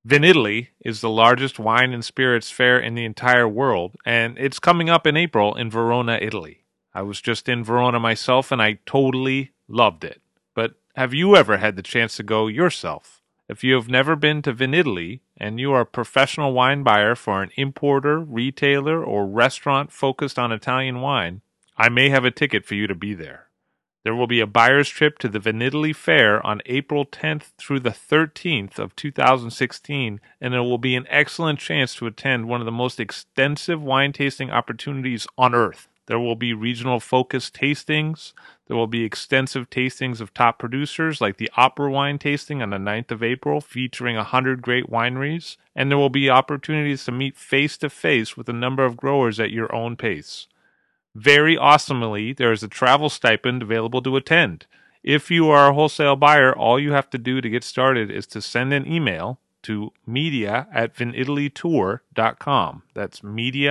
Vinitaly is the largest wine and spirits fair in the entire world, and it's coming up in April in Verona, Italy. I was just in Verona myself, and I totally loved it. But have you ever had the chance to go yourself? If you have never been to Vinitaly, and you are a professional wine buyer for an importer, retailer, or restaurant focused on Italian wine, I may have a ticket for you to be there. There will be a buyer's trip to the Vinitaly Fair on April 10th through the 13th of 2016, and it will be an excellent chance to attend one of the most extensive wine tasting opportunities on earth. There will be regional focused tastings. There will be extensive tastings of top producers like the Opera Wine Tasting on the 9th of April featuring 100 great wineries, and there will be opportunities to meet face to face with a number of growers at your own pace. Very awesomely, there is a travel stipend available to attend. If you are a wholesale buyer, all you have to do to get started is to send an email to media@vinitalytour.com. That's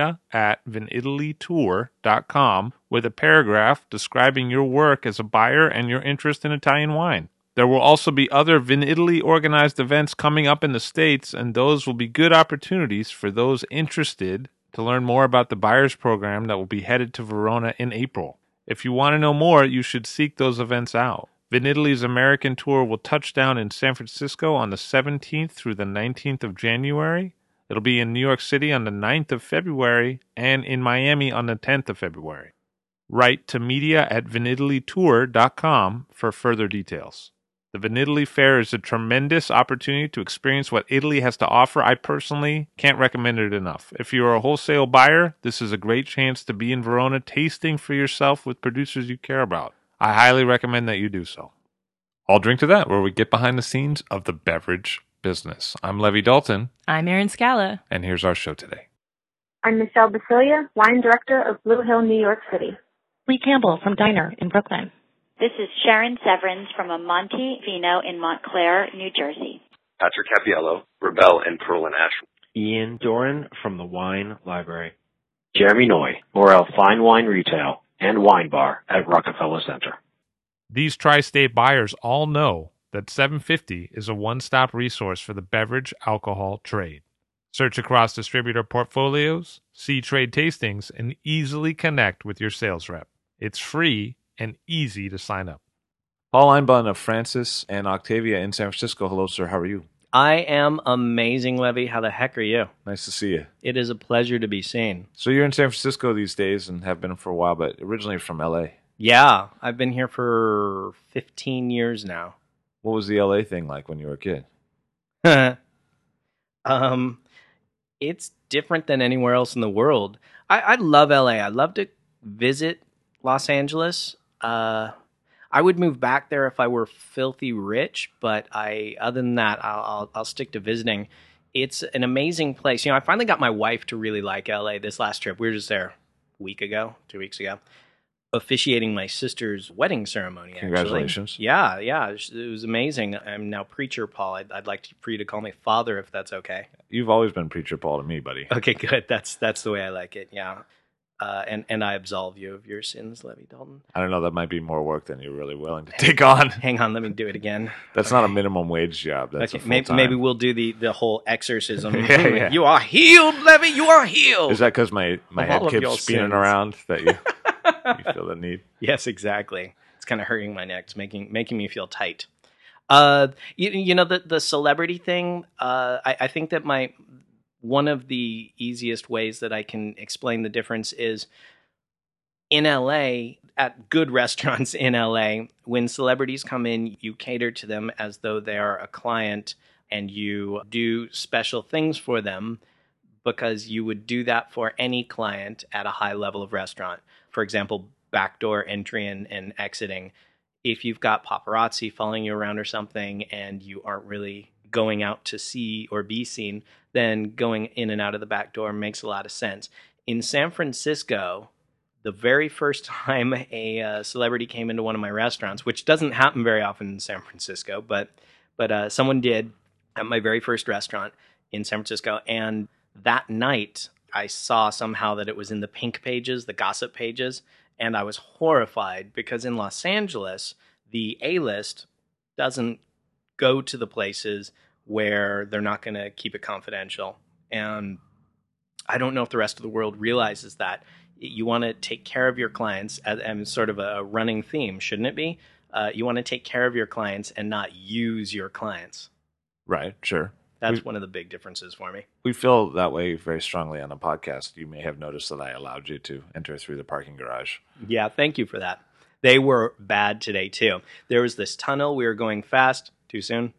media@vinitalytour.com with a paragraph describing your work as a buyer and your interest in Italian wine. There will also be other Vinitaly organized events coming up in the States, and those will be good opportunities for those interested to learn more about the buyers program that will be headed to Verona in April. If you want to know more, you should seek those events out. Vinitaly's American tour will touch down in San Francisco on the 17th through the 19th of January. It'll be in New York City on the 9th of February and in Miami on the 10th of February. Write to media@vinitalytour.com for further details. The Vinitaly Fair is a tremendous opportunity to experience what Italy has to offer. I personally can't recommend it enough. If you are a wholesale buyer, this is a great chance to be in Verona tasting for yourself with producers you care about. I highly recommend that you do so. I'll drink to that, where we get behind the scenes of the beverage business. I'm Levi Dalton. I'm Erin Scala. And here's our show today. I'm Michelle Basilia, wine director of Blue Hill, New York City. Lee Campbell from Diner in Brooklyn. This is Sharon Severins from Amonte Vino in Montclair, New Jersey. Patrick Cappiello, Rebel in Pearl and Ash. Ian Doran from the Wine Library. Jeremy Noy, Morel Fine Wine Retail and Wine Bar at Rockefeller Center. These tri-state buyers all know that 750 is a one-stop resource for the beverage alcohol trade. Search across distributor portfolios, see trade tastings, and easily connect with your sales rep. It's free and easy to sign up. Paul Einbund of Francis and Octavia in San Francisco. Hello, sir. How are you? I am amazing, Levy. How the heck are you? Nice to see you. It is a pleasure to be seen. So you're in San Francisco these days and have been for a while, but originally from L.A. Yeah, I've been here for 15 years now. What was the L.A. thing like when you were a kid? It's different than anywhere else in the world. I love L.A. I love to visit Los Angeles. I would move back there if I were filthy rich, but other than that, I'll stick to visiting. It's an amazing place. I finally got my wife to really like LA this last trip. We were just there a week ago, 2 weeks ago, officiating my sister's wedding ceremony. Congratulations. Actually. Yeah, it was amazing. I'm now Preacher Paul. I'd like for you to call me Father if that's okay. You've always been Preacher Paul to me, buddy. Okay, good. That's the way I like it. Yeah. And I absolve you of your sins, Levy Dalton. I don't know. That might be more work than you're really willing to take on. Hang on. Let me do it again. That's not a minimum wage job. That's okay, a full-time. maybe we'll do the whole exorcism. Yeah. You are healed, Levy. You are healed. Is that because my head keeps spinning around that you feel the need? Yes, exactly. It's kind of hurting my neck. It's making me feel tight. The celebrity thing. I think that one of the easiest ways that I can explain the difference is in LA, at good restaurants in LA, when celebrities come in, you cater to them as though they are a client and you do special things for them because you would do that for any client at a high level of restaurant. For example, backdoor entry and exiting. If you've got paparazzi following you around or something and you aren't really going out to see or be seen, then going in and out of the back door makes a lot of sense. In San Francisco, the very first time a celebrity came into one of my restaurants, which doesn't happen very often in San Francisco, but someone did at my very first restaurant in San Francisco, and that night I saw somehow that it was in the pink pages, the gossip pages, and I was horrified because in Los Angeles, the A-list doesn't go to the places where they're not going to keep it confidential. And I don't know if the rest of the world realizes that. You want to take care of your clients, and sort of a running theme, shouldn't it be? You want to take care of your clients and not use your clients. Right, sure. That's one of the big differences for me. We feel that way very strongly on the podcast. You may have noticed that I allowed you to enter through the parking garage. Yeah, thank you for that. They were bad today, too. There was this tunnel. We were going fast. Too soon?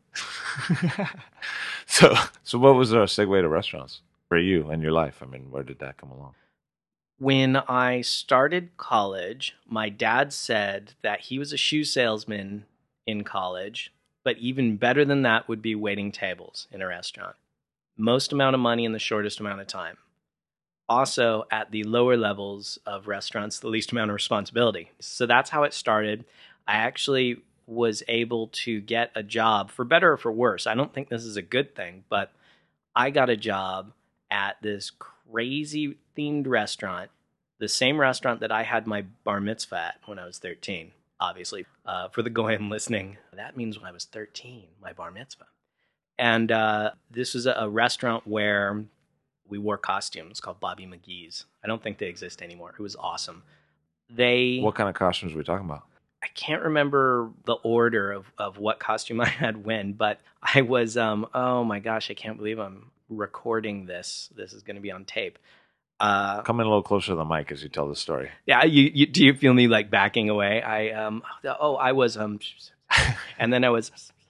So what was our segue to restaurants for you and your life? I mean, where did that come along? When I started college, my dad said that he was a shoe salesman in college, but even better than that would be waiting tables in a restaurant. Most amount of money in the shortest amount of time. Also, at the lower levels of restaurants, the least amount of responsibility. So that's how it started. I actually was able to get a job, for better or for worse. I don't think this is a good thing, but I got a job at this crazy themed restaurant, the same restaurant that I had my bar mitzvah at when I was 13, obviously. For the goyim listening, that means when I was 13, my bar mitzvah. And this was a restaurant where we wore costumes called Bobby McGee's. I don't think they exist anymore. It was awesome. What kind of costumes are we talking about? I can't remember the order of what costume I had when, but I was, oh my gosh, I can't believe I'm recording this. This is going to be on tape. Come in a little closer to the mic as you tell the story. Yeah, you do you feel me like backing away? I was, and then I was,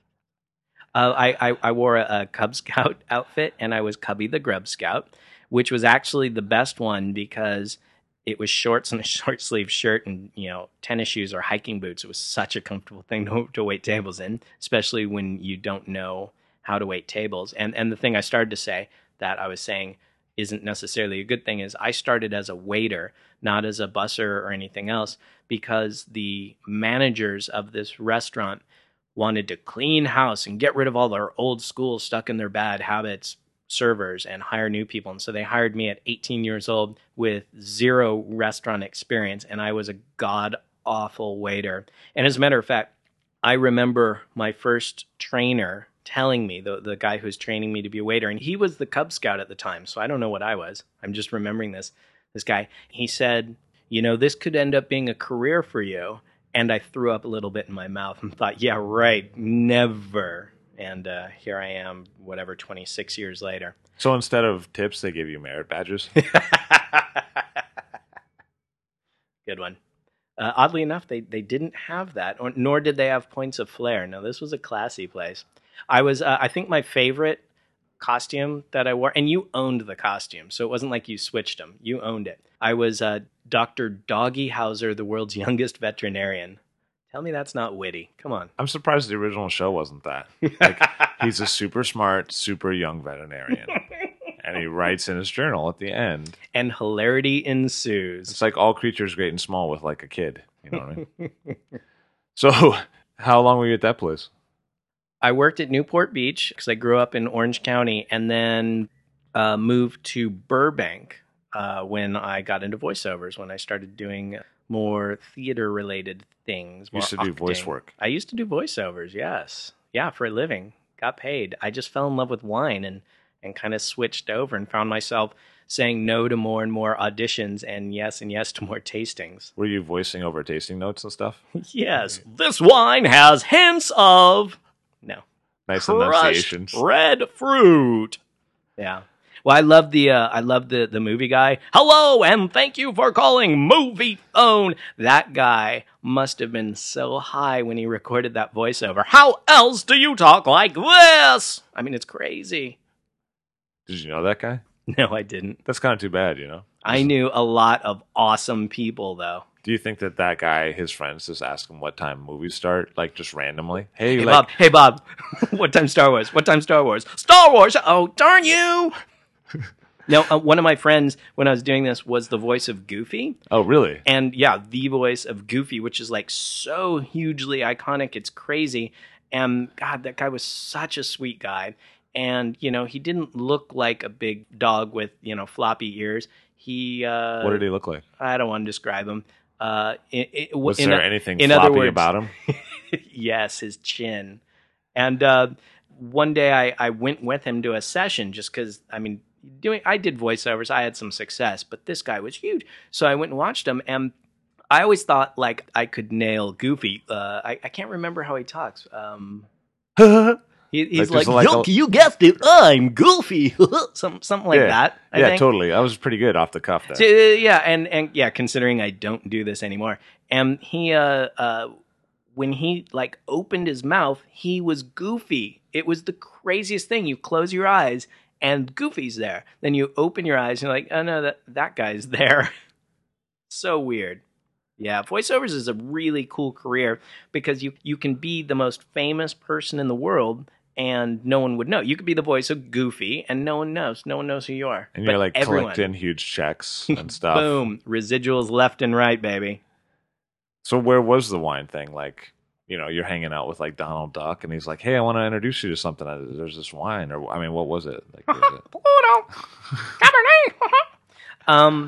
I wore a Cub Scout outfit, and I was Cubby the Grub Scout, which was actually the best one because it was shorts and a short sleeve shirt and, tennis shoes or hiking boots. It was such a comfortable thing to wait tables in, especially when you don't know how to wait tables. And the thing I started to say that I was saying isn't necessarily a good thing is I started as a waiter, not as a busser or anything else, because the managers of this restaurant wanted to clean house and get rid of all their old school stuck in their bad habits servers and hire new people. And so they hired me at 18 years old with zero restaurant experience, and I was a god-awful waiter. And as a matter of fact, I remember my first trainer telling me, the guy who was training me to be a waiter, and he was the Cub Scout at the time, so I don't know what I was. I'm just remembering this guy. He said, this could end up being a career for you. And I threw up a little bit in my mouth and thought, yeah, right, never. And here I am, 26 years later. So instead of tips, they give you merit badges? Good one. Oddly enough, they didn't have that, nor did they have points of flair. No, this was a classy place. I think my favorite costume that I wore, and you owned the costume, so it wasn't like you switched them. You owned it. I was Dr. Doggy Hauser, the world's youngest veterinarian. Tell me that's not witty. Come on. I'm surprised the original show wasn't that. Like, he's a super smart, super young veterinarian. And he writes in his journal at the end. And hilarity ensues. It's like All Creatures Great and Small with like a kid. You know what I mean? So, how long were you at that place? I worked at Newport Beach because I grew up in Orange County, and then moved to Burbank when I got into voiceovers, when I started doing more theater-related things. You used to do voice work. I used to do voiceovers, yes. Yeah, for a living. Got paid. I just fell in love with wine and kind of switched over and found myself saying no to more and more auditions and yes to more tastings. Were you voicing over tasting notes and stuff? Yes. This wine has hints of... No. Nice crushed enunciations. Red fruit. Yeah. Well, I love the movie guy. Hello, and thank you for calling Movie Phone. That guy must have been so high when he recorded that voiceover. How else do you talk like this? I mean, it's crazy. Did you know that guy? No, I didn't. That's kind of too bad, I knew a lot of awesome people, though. Do you think that guy, his friends, just ask him what time movies start, like just randomly? Hey Bob, what time Star Wars? What time Star Wars? Star Wars! Oh, darn you! No, one of my friends, when I was doing this, was the voice of Goofy. Oh, really? And yeah, the voice of Goofy, which is like so hugely iconic, it's crazy. And God, that guy was such a sweet guy. And, he didn't look like a big dog with, floppy ears. What did he look like? I don't want to describe him. Was there anything floppy about him? Yes, his chin. And one day I went with him to a session just because, I mean, I did voiceovers. I had some success, but this guy was huge. So I went and watched him, and I always thought like I could nail Goofy. I can't remember how he talks. He's like you guessed it, I'm Goofy. something like that. I think. Totally. I was pretty good off the cuff there. So, and considering I don't do this anymore, and he when he like opened his mouth, he was Goofy. It was the craziest thing. You close your eyes and Goofy's there. Then you open your eyes and you're like, oh no, that guy's there. So weird. Yeah, voiceovers is a really cool career because you can be the most famous person in the world and no one would know. You could be the voice of Goofy and no one knows. No one knows who you are. And you're like collecting huge checks and stuff. Boom. Residuals left and right, baby. So where was the wine thing? Like, you know, you're hanging out with like Donald Duck and he's like, hey, I want to introduce you to something. There's this wine. Or, I mean, what was it? Like, Pluto. Cabernet.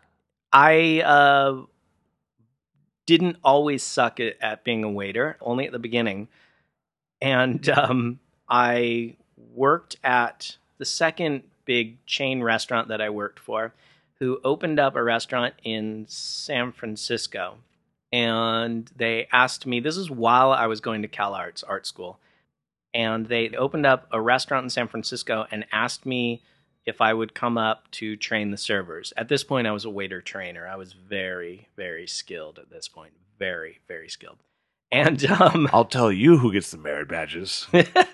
I didn't always suck at being a waiter, only at the beginning. And I worked at the second big chain restaurant that I worked for, who opened up a restaurant in San Francisco. And they asked me, this is while I was going to CalArts art school, and they opened up a restaurant in San Francisco and asked me if I would come up to train the servers. At this point, I was a waiter trainer. I was very, very skilled at this point. Very, very skilled. And I'll tell you who gets the merit badges.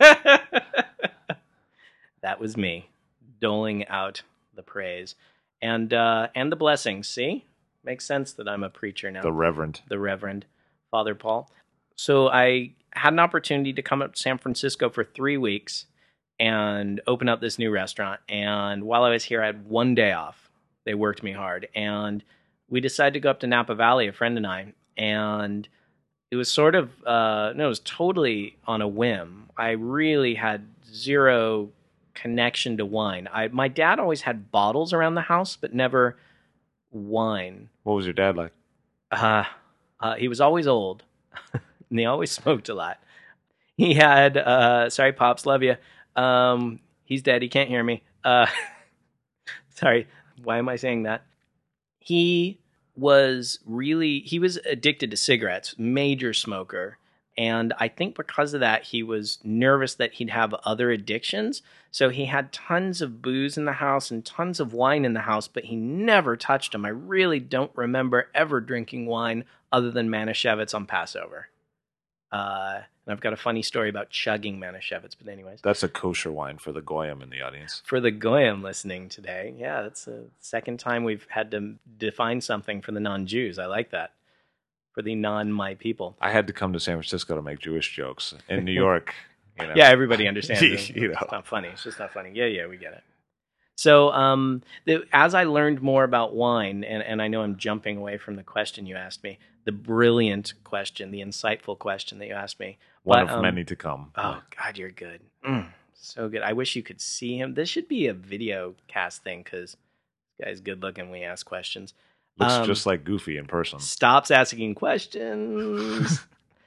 That was me, doling out the praise and the blessings. See? Makes sense that I'm a preacher now. The Reverend. Father Paul. So I had an opportunity to come up to San Francisco for 3 weeks and open up this new restaurant. And while I was here, I had 1 day off. They worked me hard. And we decided to go up to Napa Valley, a friend and I. And it was sort of, it was totally on a whim. I really had zero connection to wine. My dad always had bottles around the house, but never wine. What was your dad like? He was always old, and he always smoked a lot. He had, sorry, Pops, love you. He's dead. He can't hear me. Sorry, why am I saying that? He was addicted to cigarettes, major smoker. And I think because of that, he was nervous that he'd have other addictions. So he had tons of booze in the house and tons of wine in the house, but he never touched them. I really don't remember ever drinking wine other than Manischewitz on Passover. And I've got a funny story about chugging Manischewitz, but anyways. That's a kosher wine for the Goyim in the audience. For the Goyim listening today. Yeah, that's the second time we've had to define something for the non-Jews. I like that. For the non-my people. I had to come to San Francisco to make Jewish jokes. In New York, you know. Yeah, everybody understands it. You know. It's not funny. It's just not funny. Yeah, we get it. So as I learned more about wine, and I know I'm jumping away from the question you asked me, the brilliant question, the insightful question that you asked me. One of many to come. Oh, God, you're good. So good. I wish you could see him. This should be a video cast thing because this guy's good looking when he asks questions. Looks just like Goofy in person. Stops asking questions.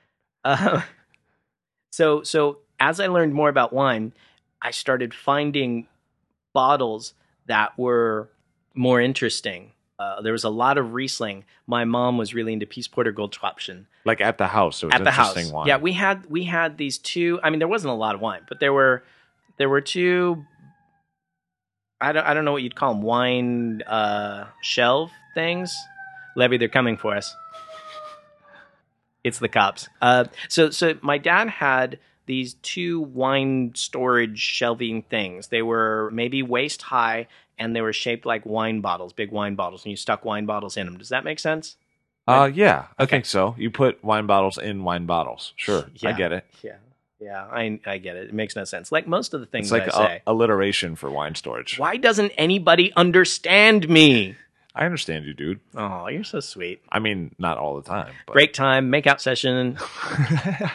So as I learned more about wine, I started finding bottles that were more interesting. There was a lot of Riesling. My mom was really into Peace Porter Goldschwabchen. Like at the house, so it's interesting wine. Yeah, we had these two. I mean, there wasn't a lot of wine, but there were two. I don't know what you'd call them. Wine shelf things. Levy, they're coming for us. It's the cops. So my dad had these two wine storage shelving things. They were maybe waist high, and they were shaped like wine bottles, big wine bottles, and you stuck wine bottles in them. Does that make sense? Yeah, I think so. You put wine bottles in wine bottles. Sure, yeah. I get it. Yeah, I get it. It makes no sense. Like most of the things it's like I say. Alliteration for wine storage. Why doesn't anybody understand me? I understand you, dude. Oh, you're so sweet. I mean, not all the time. But. Break time, makeout session.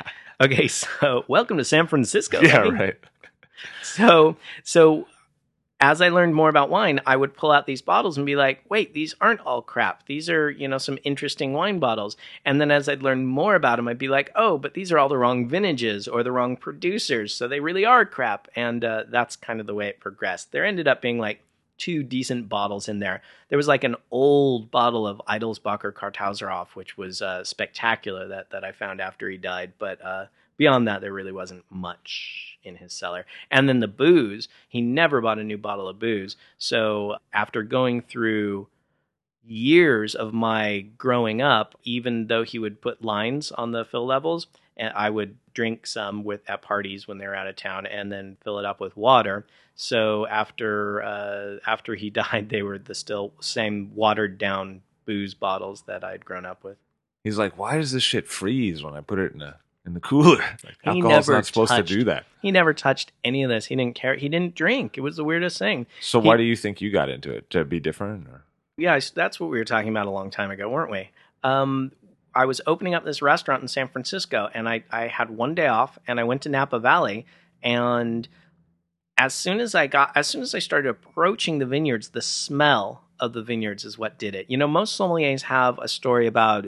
Okay, so welcome to San Francisco. Yeah, right. So as I learned more about wine, I would pull out these bottles and be like, wait, these aren't all crap. These are, some interesting wine bottles. And then as I'd learn more about them, I'd be like, oh, but these are all the wrong vintages or the wrong producers. So they really are crap. And that's kind of the way it progressed. There ended up being like 2 decent bottles in there. There was like an old bottle of Eidelsbacher Karthauserhof, which was spectacular that I found after he died. But beyond that, there really wasn't much in his cellar. And then the booze, he never bought a new bottle of booze. So after going through years of my growing up, even though he would put lines on the fill levels, and I would drink some at parties when they were out of town and then fill it up with water. So after he died, they were the still same watered down booze bottles that I'd grown up with. He's like, why does this shit freeze when I put it in the cooler? Like, alcohol's not supposed to do that. He never touched any of this. He didn't care. He didn't drink. It was the weirdest thing. So why do you think you got into it? To be different? Or? Yeah, that's what we were talking about a long time ago, weren't we? I was opening up this restaurant in San Francisco, and I had one day off, and I went to Napa Valley, and as soon as I started approaching the vineyards, the smell of the vineyards is what did it. Most sommeliers have a story about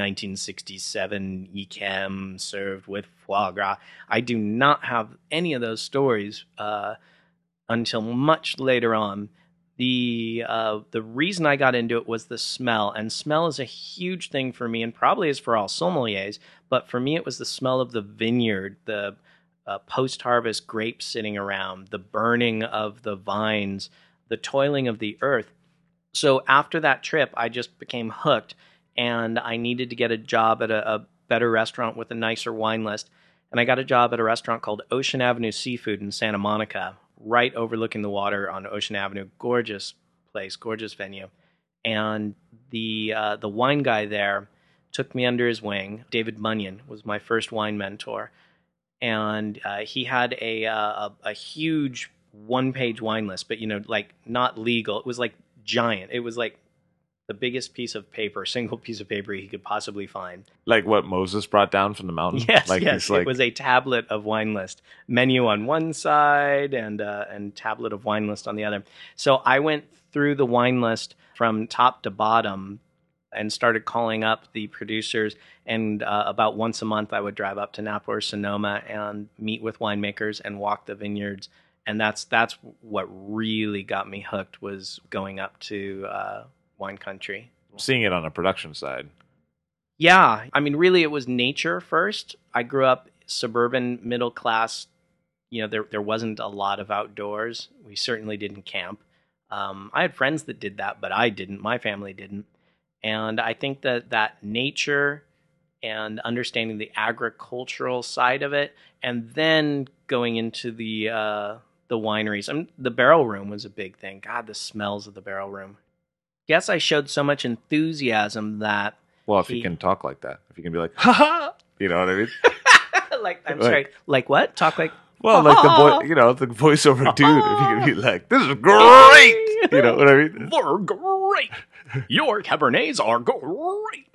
1967 Yquem served with foie gras. I do not have any of those stories until much later on. The reason I got into it was the smell, and smell is a huge thing for me, and probably is for all sommeliers. But for me, it was the smell of the vineyard, the post-harvest grapes sitting around, the burning of the vines, the toiling of the earth. So after that trip, I just became hooked, and I needed to get a job at a better restaurant with a nicer wine list. And I got a job at a restaurant called Ocean Avenue Seafood in Santa Monica, right overlooking the water on Ocean Avenue. Gorgeous place, gorgeous venue. And the wine guy there took me under his wing. David Munyon was my first wine mentor. And he had a huge one-page wine list, but, like not legal. It was like giant. It was like the biggest piece of paper, single piece of paper he could possibly find. Like what Moses brought down from the mountain? Yes, like, yes. It was a tablet of wine list. Menu on one side and tablet of wine list on the other. So I went through the wine list from top to bottom and started calling up the producers. And about once a month, I would drive up to Napa or Sonoma and meet with winemakers and walk the vineyards. And that's what really got me hooked, was going up to wine country. Seeing it on a production side. Yeah. I mean, really, it was nature first. I grew up suburban, middle class. There wasn't a lot of outdoors. We certainly didn't camp. I had friends that did that, but I didn't. My family didn't. And I think that nature and understanding the agricultural side of it, and then going into the wineries. The barrel room was a big thing. God, the smells of the barrel room. Guess I showed so much enthusiasm that... Well, if you can talk like that. If you can be like, ha ha! You know what I mean? Sorry. Like what? Talk like... Well, like the voiceover dude. If you can be like, this is great! You know what I mean? They're great! Your Cabernets are great!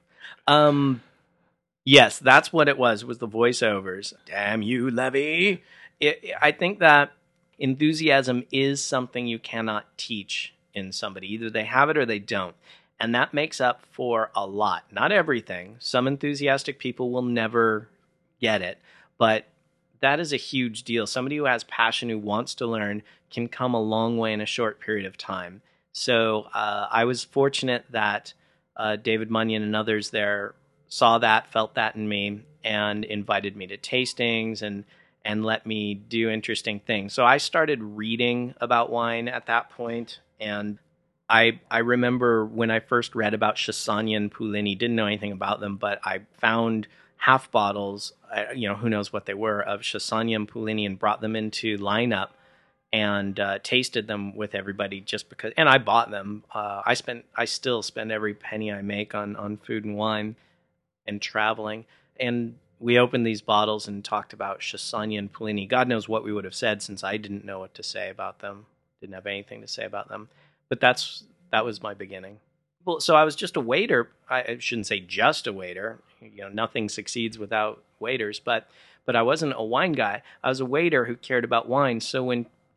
Yes, that's what it was the voiceovers. Damn you, Levy! I think that enthusiasm is something you cannot teach in somebody. Either they have it or they don't. And that makes up for a lot. Not everything. Some enthusiastic people will never get it. But that is a huge deal. Somebody who has passion, who wants to learn, can come a long way in a short period of time. So I was fortunate that David Munyon and others there saw that, felt that in me, and invited me to tastings and let me do interesting things. So I started reading about wine at that point, and I remember when I first read about Chassagne and Puligny, didn't know anything about them, but I found half bottles, who knows what they were, of Chassagne and Puligny, and brought them into lineup and tasted them with everybody just because. And I bought them. I still spend every penny I make on food and wine and traveling. And we opened these bottles and talked about Chassagne and Puligny. God knows what we would have said, since I didn't know what to say about them. Didn't have anything to say about them. But that was my beginning. Well, so I was just a waiter. I shouldn't say just a waiter. Nothing succeeds without waiters. But I wasn't a wine guy. I was a waiter who cared about wine. So when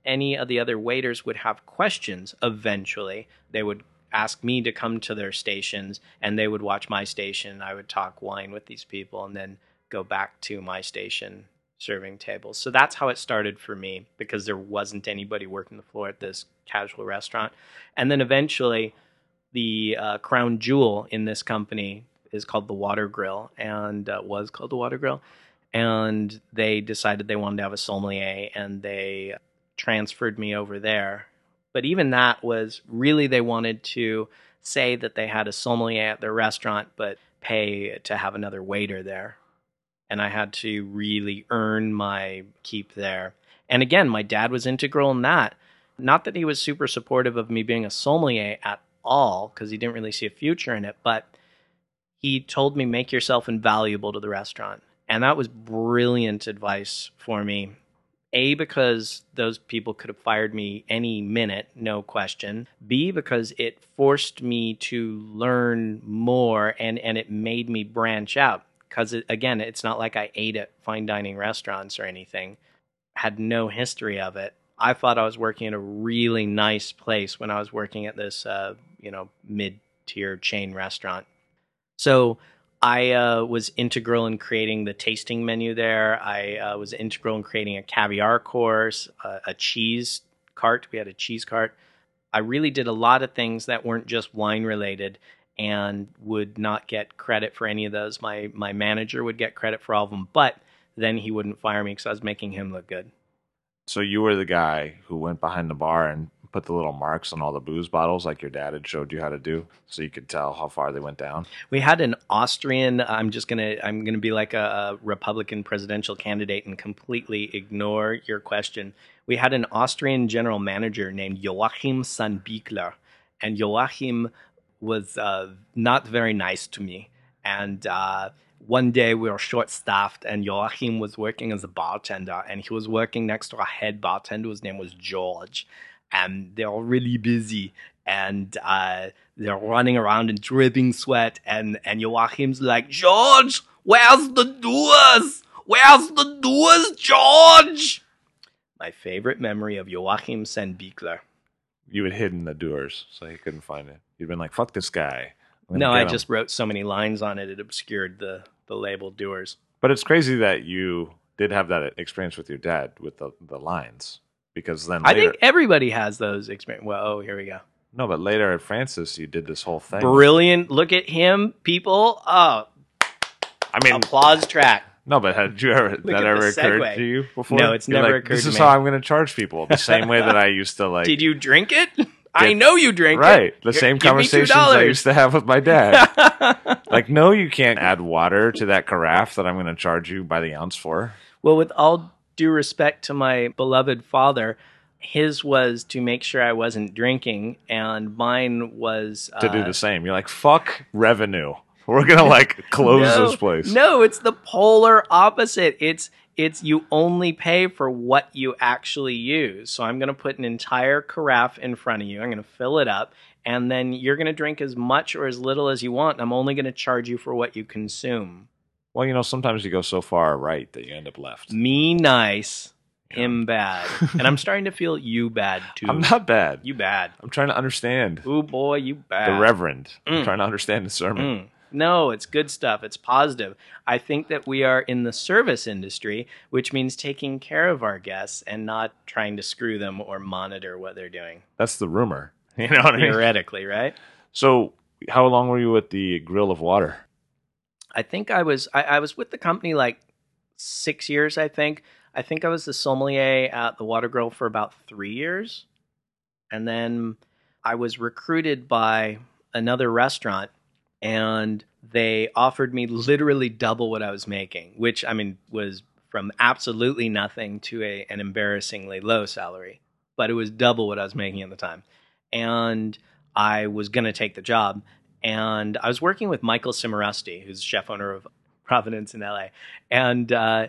any of the other waiters would have questions eventually, they would ask me to come to their stations, and they would watch my station. I would talk wine with these people and then go back to my station serving tables. So that's how it started for me, because there wasn't anybody working the floor at this casual restaurant. And then eventually the crown jewel in this company is called the Water Grill, and was called the Water Grill. And they decided they wanted to have a sommelier, and they transferred me over there. But even that was really, they wanted to say that they had a sommelier at their restaurant, but pay to have another waiter there. And I had to really earn my keep there. And again, my dad was integral in that. Not that he was super supportive of me being a sommelier at all, because he didn't really see a future in it, but he told me, make yourself invaluable to the restaurant. And that was brilliant advice for me. A, because those people could have fired me any minute, no question. B, because it forced me to learn more, and it made me branch out. Because, again, it's not like I ate at fine dining restaurants or anything. Had no history of it. I thought I was working at a really nice place when I was working at this, mid-tier chain restaurant. So I was integral in creating the tasting menu there. I was integral in creating a caviar course, a cheese cart. We had a cheese cart. I really did a lot of things that weren't just wine related, and would not get credit for any of those. My manager would get credit for all of them, but then he wouldn't fire me because I was making him look good. So you were the guy who went behind the bar and put the little marks on all the booze bottles like your dad had showed you how to do, so you could tell how far they went down? We had an Austrian, I'm gonna be like a Republican presidential candidate and completely ignore your question. We had an Austrian general manager named Joachim Sandbichler, and Joachim was not very nice to me. And one day we were short-staffed, and Joachim was working as a bartender, and he was working next to a head bartender whose name was George. And they're all really busy, and they're running around in dripping sweat, and Joachim's like, George, where's the doers? Where's the doers, George? My favorite memory of Joachim Sandbichler. You had hidden the doers, so he couldn't find it. You'd been like, fuck this guy. No, I just wrote so many lines on it, it obscured the label doers. But it's crazy that you did have that experience with your dad with the lines. Because then later, I think everybody has those experiences. Well, here we go. No, but later at Francis, you did this whole thing. Brilliant. Look at him, people. Oh, I mean, applause track. No, but had you ever occurred to you before? No, it's never occurred to me. This is how I'm going to charge people. The same way that I used to like. Did you drink it? I know you drink it. Right. The same conversations I used to have with my dad. Like, no, you can't add water to that carafe that I'm going to charge you by the ounce for. Well, with all due respect to my beloved father, his was to make sure I wasn't drinking, and mine was to do the same. You're like, fuck revenue. We're gonna like close this place. No, it's the polar opposite. It's you only pay for what you actually use. So I'm gonna put an entire carafe in front of you. I'm gonna fill it up, and then you're gonna drink as much or as little as you want. And I'm only gonna charge you for what you consume. Well, sometimes you go so far right that you end up left. Me nice, him bad. And I'm starting to feel you bad, too. I'm not bad. You bad. I'm trying to understand. Ooh, boy, you bad. The Reverend. I'm trying to understand the sermon. No, it's good stuff. It's positive. I think that we are in the service industry, which means taking care of our guests and not trying to screw them or monitor what they're doing. That's the rumor. You know what I mean? Theoretically, right? So how long were you at the Grill of Water? I think I was with the company like 6 years, I think. I think I was the sommelier at the Water Grill for about 3 years. And then I was recruited by another restaurant, and they offered me literally double what I was making, which, I mean, was from absolutely nothing to an embarrassingly low salary. But it was double what I was making at the time. And I was going to take the job. And I was working with Michael Cimarusti, who's chef owner of Providence in LA. And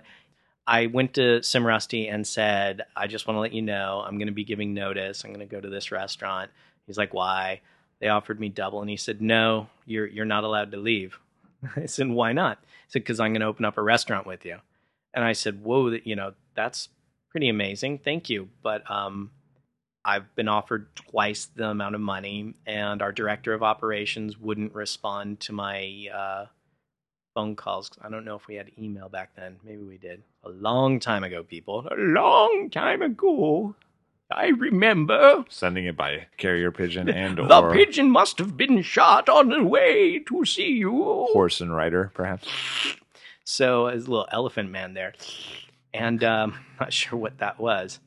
I went to Cimarusti and said, I just want to let you know, I'm going to be giving notice. I'm going to go to this restaurant. He's like, why? They offered me double. And he said, no, you're not allowed to leave. I said, why not? He said, because I'm going to open up a restaurant with you. And I said, whoa, that's pretty amazing. Thank you. But I've been offered twice the amount of money, and our director of operations wouldn't respond to my phone calls. I don't know if we had email back then. Maybe we did. A long time ago, people. A long time ago. I remember. Sending it by carrier pigeon and The or pigeon must have been shot on the way to see you. horse and rider, perhaps. So there's a little elephant man there. And not sure what that was.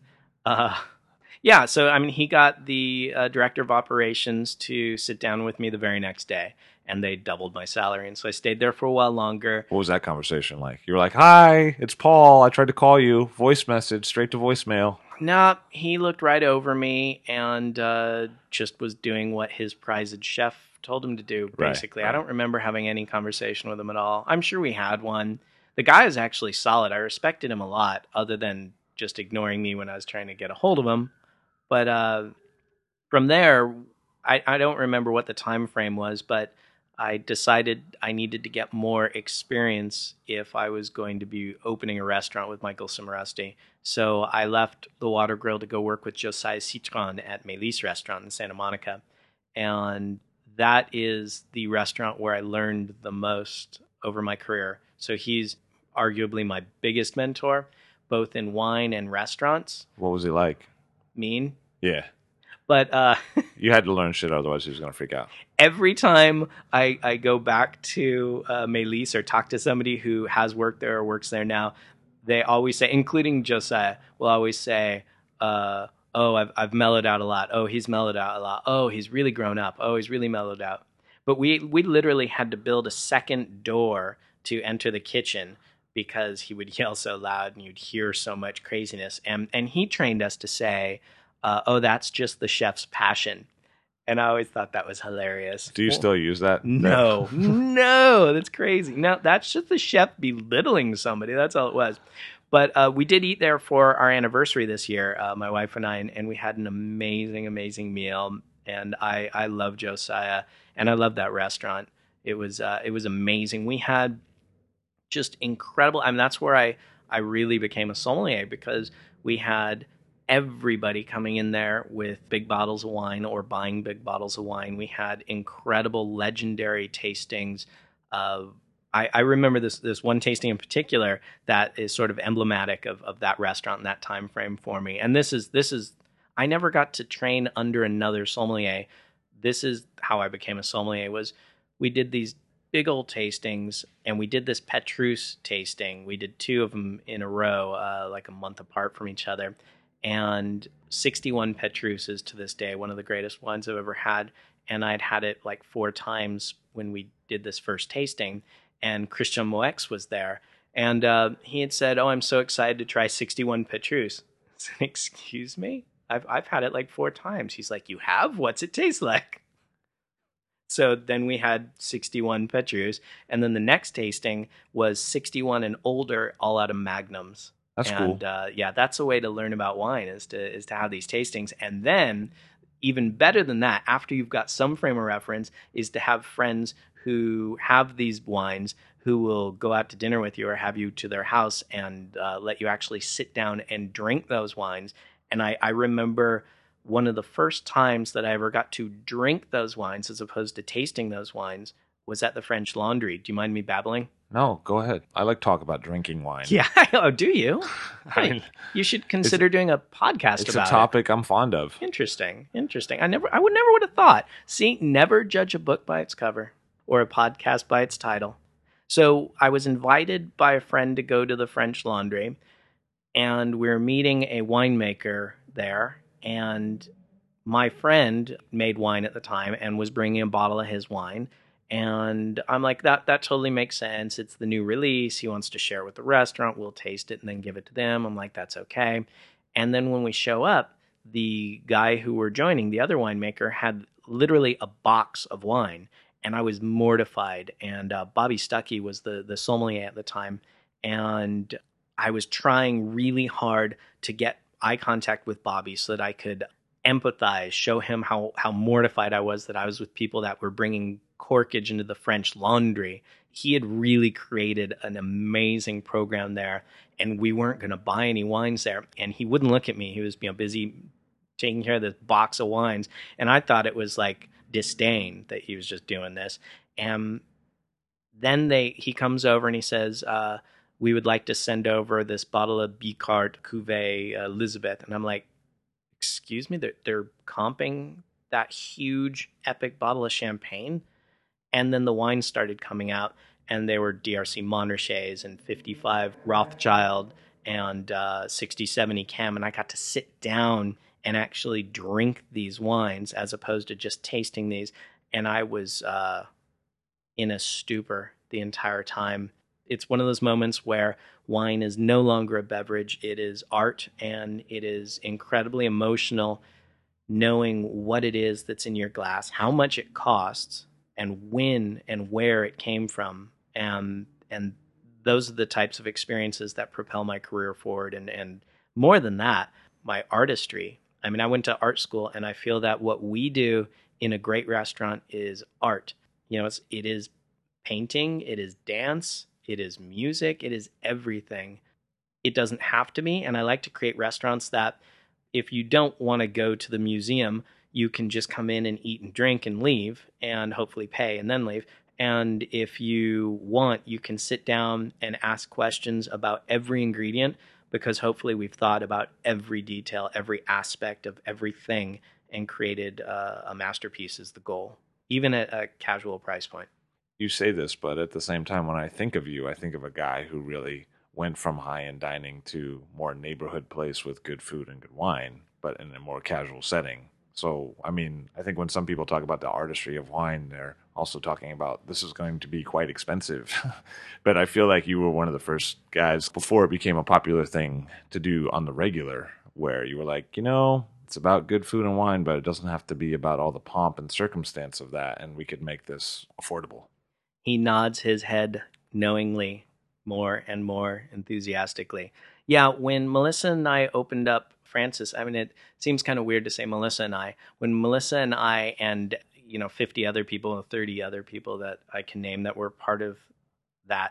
Yeah, so I mean, he got the director of operations to sit down with me the very next day, and they doubled my salary. And so I stayed there for a while longer. What was that conversation like? You were like, "Hi, it's Paul. I tried to call you. Voice message, straight to voicemail." Nah, he looked right over me and just was doing what his prized chef told him to do, basically. Right. I don't remember having any conversation with him at all. I'm sure we had one. The guy is actually solid. I respected him a lot, other than just ignoring me when I was trying to get a hold of him. But from there, I don't remember what the time frame was, but I decided I needed to get more experience if I was going to be opening a restaurant with Michael Cimarosti. So I left the Water Grill to go work with Josiah Citron at Melis Restaurant in Santa Monica. And that is the restaurant where I learned the most over my career. So he's arguably my biggest mentor, both in wine and restaurants. What was he like? Mean. Yeah. But you had to learn shit, otherwise he was going to freak out. Every time I go back to Melis or talk to somebody who has worked there or works there now, they always say, including Josiah, will always say, oh, I've mellowed out a lot. Oh, he's mellowed out a lot. Oh, he's really grown up. Oh, he's really mellowed out. But we literally had to build a second door to enter the kitchen because he would yell so loud and you'd hear so much craziness. And he trained us to say, oh, that's just the chef's passion. And I always thought that was hilarious. Do you still use that? No, no, that's crazy. No, that's just the chef belittling somebody. That's all it was. But we did eat there for our anniversary this year, my wife and I, and we had an amazing, amazing meal. And I love Josiah, and I love that restaurant. It was amazing. We had just incredible. I mean, that's where I really became a sommelier, because we had everybody coming in there with big bottles of wine or buying big bottles of wine. We had incredible, legendary tastings. I remember this one tasting in particular that is sort of emblematic of that restaurant and that time frame for me. And this is I never got to train under another sommelier. This is how I became a sommelier. Was we did these big old tastings, and we did this Petrus tasting. We did 2 of them in a row, like a month apart from each other. And 61 Petrus is to this day one of the greatest wines I've ever had. And I'd had it like 4 times when we did this first tasting. And Christian Moex was there. And he had said, oh, I'm so excited to try 61 Petrus. I said, excuse me? I've had it like 4 times. He's like, you have? What's it taste like? So then we had 61 Petrus. And then the next tasting was 61 and older, all out of Magnums. That's cool. Yeah, that's a way to learn about wine, is to have these tastings. And then, even better than that, after you've got some frame of reference, is to have friends who have these wines who will go out to dinner with you or have you to their house and let you actually sit down and drink those wines. And I remember one of the first times that I ever got to drink those wines as opposed to tasting those wines was at the French Laundry. Do you mind me babbling? No, go ahead. I like to talk about drinking wine. Yeah. Oh, do you? I mean, you should consider doing a podcast about it. It's a topic I'm fond of. Interesting. I would have thought. See, never judge a book by its cover or a podcast by its title. So I was invited by a friend to go to the French Laundry, and we were meeting a winemaker there, and my friend made wine at the time and was bringing a bottle of his wine. And I'm like, that totally makes sense. It's the new release. He wants to share it with the restaurant. We'll taste it and then give it to them. I'm like, that's okay. And then when we show up, the guy who we're joining, the other winemaker, had literally a box of wine. And I was mortified. And Bobby Stuckey was the sommelier at the time. And I was trying really hard to get eye contact with Bobby so that I could empathize, show him how mortified I was that I was with people that were bringing corkage into the French Laundry. He had really created an amazing program there, and we weren't going to buy any wines there. And he wouldn't look at me. He was busy taking care of this box of wines, and I thought it was like disdain that he was just doing this. And then he comes over and he says, we would like to send over this bottle of Bicart Cuvée Elizabeth. And I'm like, excuse me, they're comping that huge epic bottle of champagne? And then the wine started coming out, and they were DRC Montrachets and 55 Rothschild and 60-70 Cam. And I got to sit down and actually drink these wines as opposed to just tasting these. And I was in a stupor the entire time. It's one of those moments where wine is no longer a beverage. It is art, and it is incredibly emotional knowing what it is that's in your glass, how much it costs, and when and where it came from. And those are the types of experiences that propel my career forward. And more than that, my artistry. I mean, I went to art school, and I feel that what we do in a great restaurant is art. You know, it is painting, it is dance, it is music, it is everything. It doesn't have to be, and I like to create restaurants that if you don't want to go to the museum, you can just come in and eat and drink and leave, and hopefully pay and then leave. And if you want, you can sit down and ask questions about every ingredient, because hopefully we've thought about every detail, every aspect of everything, and created a masterpiece is the goal, even at a casual price point. You say this, but at the same time, when I think of you, I think of a guy who really went from high-end dining to more neighborhood place with good food and good wine, but in a more casual setting. So, I mean, I think when some people talk about the artistry of wine, they're also talking about this is going to be quite expensive. But I feel like you were one of the first guys before it became a popular thing to do on the regular, where you were like, you know, it's about good food and wine, but it doesn't have to be about all the pomp and circumstance of that, and we could make this affordable. He nods his head knowingly, more and more enthusiastically. Yeah, when Melissa and I opened up Francis, I mean, it seems kind of weird to say Melissa and I. When Melissa and I and 50 other people, 30 other people that I can name that were part of that,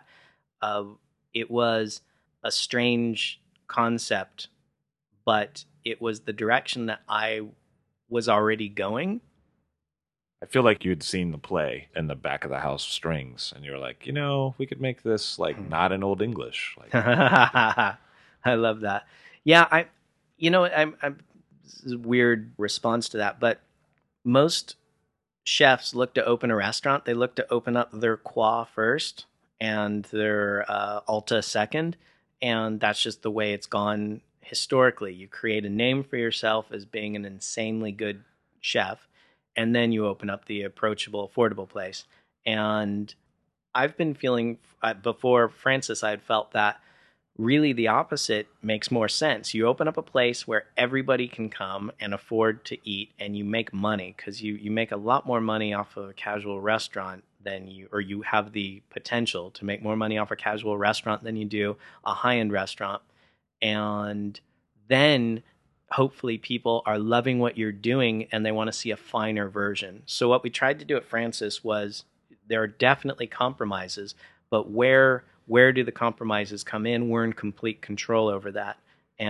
it was a strange concept, but it was the direction that I was already going. I feel like you'd seen the play in the back of the house strings, and you were like, we could make this like not in Old English. Like, I love that. Yeah, I'm this is a weird response to that, but most chefs look to open a restaurant. They look to open up their Croix first and their Alta second, and that's just the way it's gone historically. You create a name for yourself as being an insanely good chef, and then you open up the approachable, affordable place. And I've been feeling, before Francis, I had felt that really the opposite makes more sense. You open up a place where everybody can come and afford to eat, and you make money, because you make a lot more money off of a casual restaurant than you have the potential to make more money off a casual restaurant than you do a high-end restaurant. And then hopefully people are loving what you're doing and they want to see a finer version. So what we tried to do at Francis was, there are definitely compromises, but where do the compromises come in? We're in complete control over that.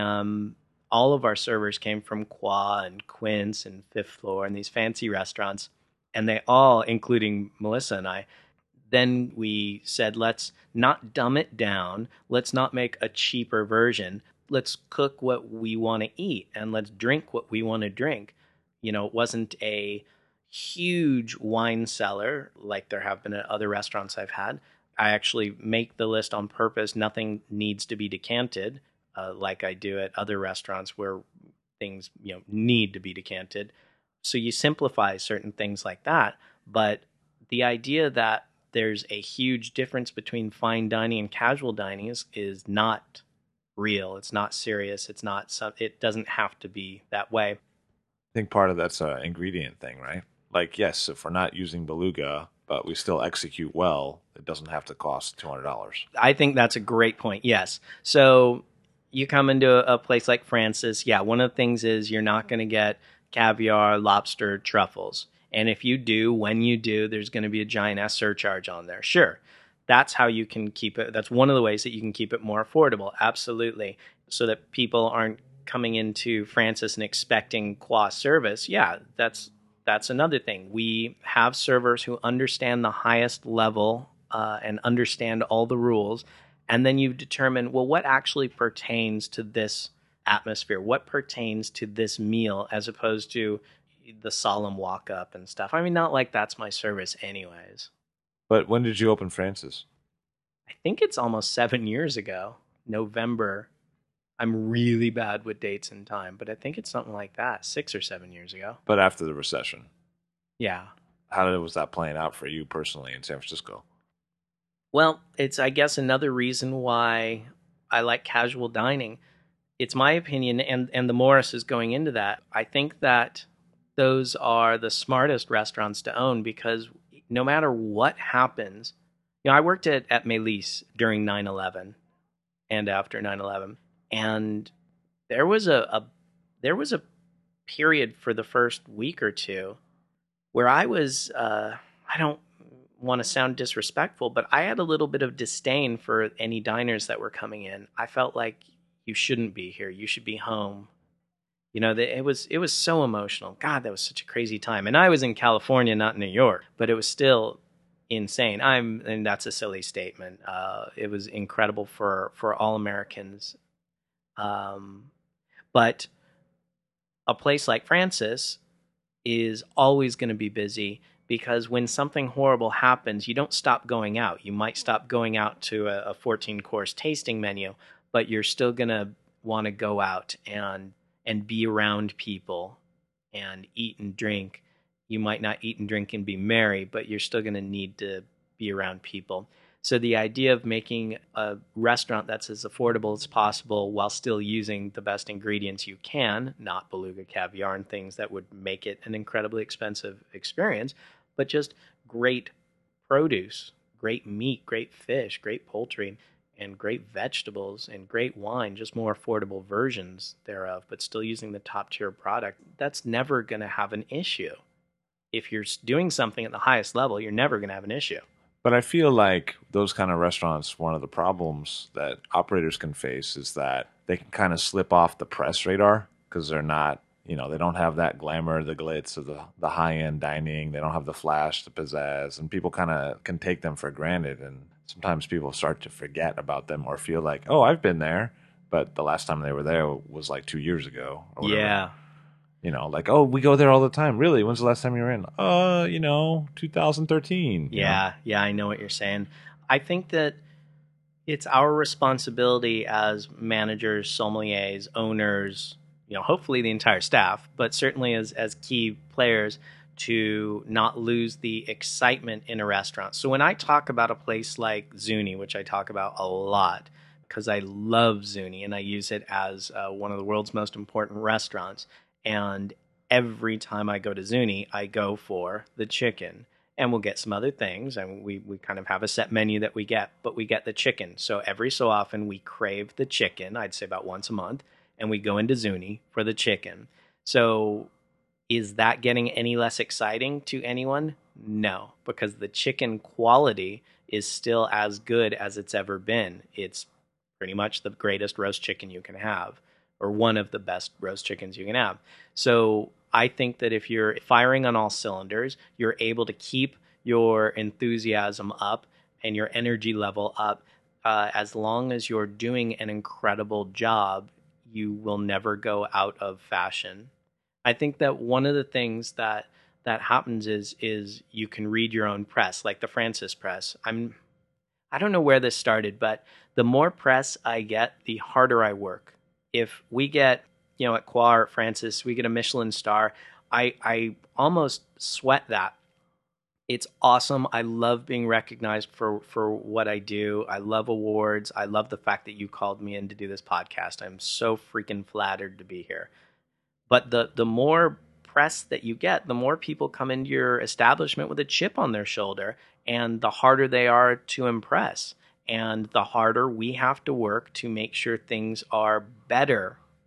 All of our servers came from Croix and Quince and Fifth Floor and these fancy restaurants, and they all, including Melissa and I, then we said, let's not dumb it down. Let's not make a cheaper version. Let's cook what we want to eat, and let's drink what we want to drink. It wasn't a huge wine cellar like there have been at other restaurants I've had. I actually make the list on purpose. Nothing needs to be decanted like I do at other restaurants where things need to be decanted. So you simplify certain things like that. But the idea that there's a huge difference between fine dining and casual dining is not real. It's not serious. It doesn't have to be that way. I think part of that's an ingredient thing, right? Like, yes, if we're not using beluga, but we still execute well, it doesn't have to cost $200. I think that's a great point, yes. So you come into a place like Francis, one of the things is you're not going to get caviar, lobster, truffles. And if you do, when you do, there's going to be a giant ass surcharge on there. Sure. That's how you can keep it. That's one of the ways that you can keep it more affordable. Absolutely. So that people aren't coming into Francis and expecting qua service. Yeah, that's another thing. We have servers who understand the highest level and understand all the rules. And then you determine, well, what actually pertains to this atmosphere? What pertains to this meal as opposed to the solemn walk up and stuff? I mean, not like that's my service anyways. But when did you open Francis? I think it's almost 7 years ago, November. I'm really bad with dates and time, but I think it's something like that, 6 or 7 years ago. But after the recession. Yeah. How was that playing out for you personally in San Francisco? Well, it's, I guess, another reason why I like casual dining. It's my opinion, and the Morris is going into that. I think that those are the smartest restaurants to own because no matter what happens, I worked at Mélis during 9/11 and after 9/11, and there was a period for the first week or two where I was I don't want to sound disrespectful, but I had a little bit of disdain for any diners that were coming in. I felt like you shouldn't be here. You should be home. It was so emotional. God, that was such a crazy time. And I was in California, not New York, but it was still insane. And that's a silly statement. It was incredible for all Americans. But a place like Francis is always going to be busy because when something horrible happens, you don't stop going out. You might stop going out to a 14-course tasting menu, but you're still going to want to go out and be around people and eat and drink. You might not eat and drink and be merry, but you're still going to need to be around people. So the idea of making a restaurant that's as affordable as possible while still using the best ingredients you can, not beluga caviar and things that would make it an incredibly expensive experience, but just great produce, great meat, great fish, great poultry, and great vegetables and great wine, just more affordable versions thereof, but still using the top tier product, that's never going to have an issue. If you're doing something at the highest level, you're never going to have an issue. But I feel like those kind of restaurants, one of the problems that operators can face is that they can kind of slip off the press radar because they're not, they don't have that glamour, the glitz of the high-end dining. They don't have the flash, the pizzazz, and people kind of can take them for granted. And sometimes people start to forget about them or feel like, oh, I've been there, but the last time they were there was like 2 years ago. Or whatever. Yeah. Like, oh, we go there all the time. Really? When's the last time you were in? 2013. Yeah, I know what you're saying. I think that it's our responsibility as managers, sommeliers, owners, hopefully the entire staff, but certainly as key players to not lose the excitement in a restaurant. So when I talk about a place like Zuni, which I talk about a lot because I love Zuni and I use it as one of the world's most important restaurants, and every time I go to Zuni, I go for the chicken. And we'll get some other things. And we kind of have a set menu that we get, but we get the chicken. So every so often we crave the chicken, I'd say about once a month, and we go into Zuni for the chicken. So is that getting any less exciting to anyone? No, because the chicken quality is still as good as it's ever been. It's pretty much the greatest roast chicken you can have, or one of the best roast chickens you can have. So I think that if you're firing on all cylinders, you're able to keep your enthusiasm up and your energy level up. As long as you're doing an incredible job, you will never go out of fashion. I think that one of the things that happens is you can read your own press, like the Francis press. I don't know where this started, but the more press I get, the harder I work. If we get, at Qua or Francis, we get a Michelin star, I almost sweat that. It's awesome. I love being recognized for what I do. I love awards. I love the fact that you called me in to do this podcast. I'm so freaking flattered to be here. But the more press that you get, the more people come into your establishment with a chip on their shoulder, and the harder they are to impress. And the harder we have to work to make sure things are better.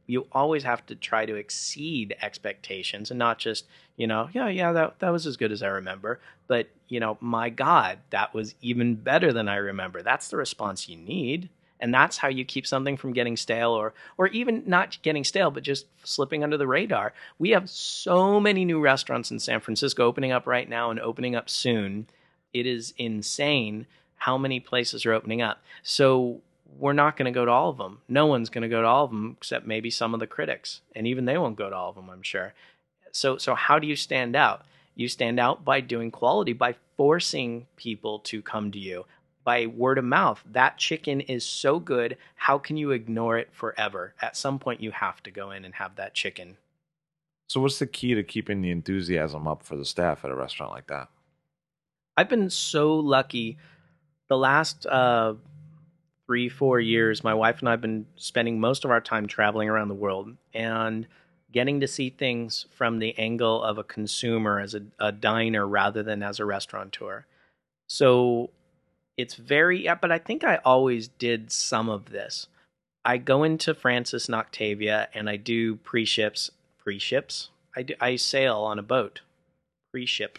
You always have to try to exceed expectations and not just, that was as good as I remember. But, my God, that was even better than I remember. That's the response you need. And that's how you keep something from getting stale or even not getting stale, but just slipping under the radar. We have so many new restaurants in San Francisco opening up right now and opening up soon. It is insane how many places are opening up. So we're not going to go to all of them. No one's going to go to all of them except maybe some of the critics. And even they won't go to all of them, I'm sure. So how do you stand out? You stand out by doing quality, by forcing people to come to you, by word of mouth. That chicken is so good. How can you ignore it forever? At some point, you have to go in and have that chicken. So what's the key to keeping the enthusiasm up for the staff at a restaurant like that? I've been so lucky. The last 3-4 years, my wife and I have been spending most of our time traveling around the world and getting to see things from the angle of a consumer, as a diner rather than as a restaurateur. So it's but I think I always did some of this. I go into Francis and Octavia and I do pre-ships. I sail on a boat. Pre-ship.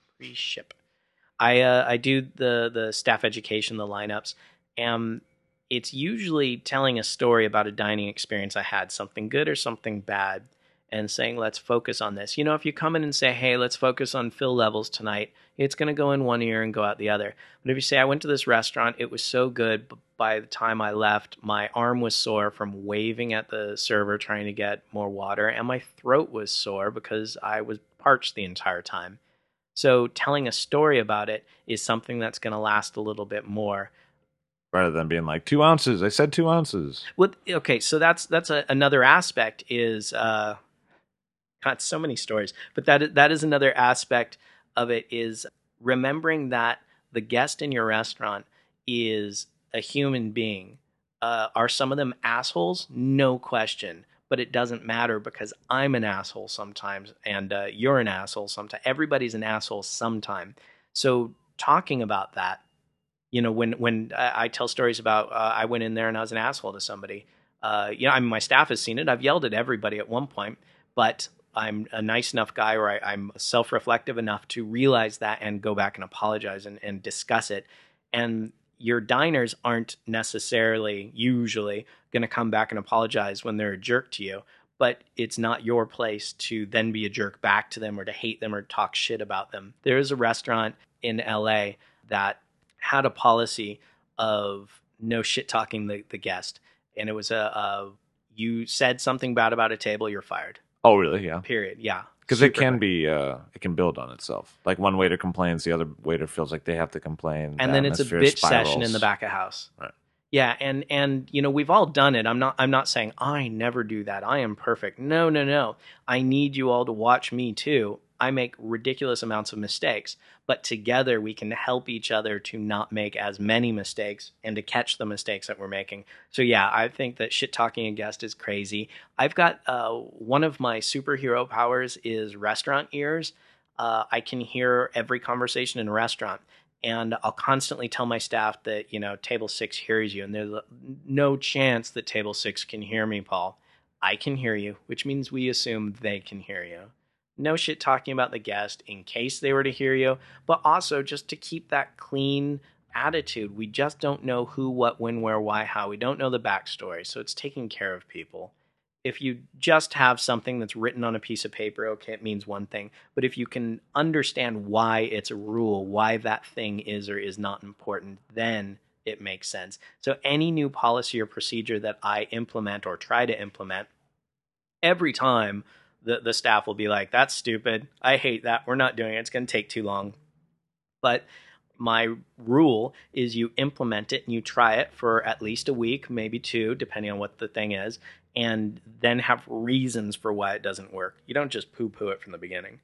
I do the staff education, the lineups, and it's usually telling a story about a dining experience I had, something good or something bad, and saying, let's focus on this. If you come in and say, hey, let's focus on fill levels tonight, it's going to go in one ear and go out the other. But if you say, I went to this restaurant, it was so good, but by the time I left, my arm was sore from waving at the server trying to get more water, and my throat was sore because I was parched the entire time. So telling a story about it is something that's going to last a little bit more. Rather than being like 2 ounces. I said 2 ounces. Well, okay, so that's another aspect is, got so many stories, but that is another aspect of it, is remembering that the guest in your restaurant is a human being. Are some of them assholes? No question. But it doesn't matter because I'm an asshole sometimes and you're an asshole sometimes. Everybody's an asshole sometime. So talking about that, when I tell stories about I went in there and I was an asshole to somebody, my staff has seen it. I've yelled at everybody at one point, but I'm a nice enough guy, or I'm self-reflective enough to realize that and go back and apologize and discuss it. And your diners aren't necessarily usually going to come back and apologize when they're a jerk to you, but it's not your place to then be a jerk back to them or to hate them or talk shit about them. There is a restaurant in LA that had a policy of no shit talking the guest. And it was you said something bad about a table, you're fired. Oh, really? Yeah. Period. Yeah. Because it can be, it can build on itself. Like one waiter complains, the other waiter feels like they have to complain. And then it's a bitch session in the back of house. Right. Yeah, and we've all done it. I'm not saying I never do that. I am perfect. No. I need you all to watch me too. I make ridiculous amounts of mistakes, but together we can help each other to not make as many mistakes and to catch the mistakes that we're making. So yeah, I think that shit talking a guest is crazy. I've got one of my superhero powers is restaurant ears. I can hear every conversation in a restaurant. And I'll constantly tell my staff that, table 6 hears you. And there's no chance that table 6 can hear me, Paul. I can hear you, which means we assume they can hear you. No shit talking about the guest in case they were to hear you, but also just to keep that clean attitude. We just don't know who, what, when, where, why, how. We don't know the backstory. So it's taking care of people. If you just have something that's written on a piece of paper, okay, it means one thing. But if you can understand why it's a rule, why that thing is or is not important, then it makes sense. So any new policy or procedure that I implement or try to implement, every time the staff will be like, that's stupid. I hate that. We're not doing it. It's going to take too long. But my rule is you implement it and you try it for at least a week, maybe 2, depending on what the thing is, and then have reasons for why it doesn't work. You don't just poo-poo it from the beginning.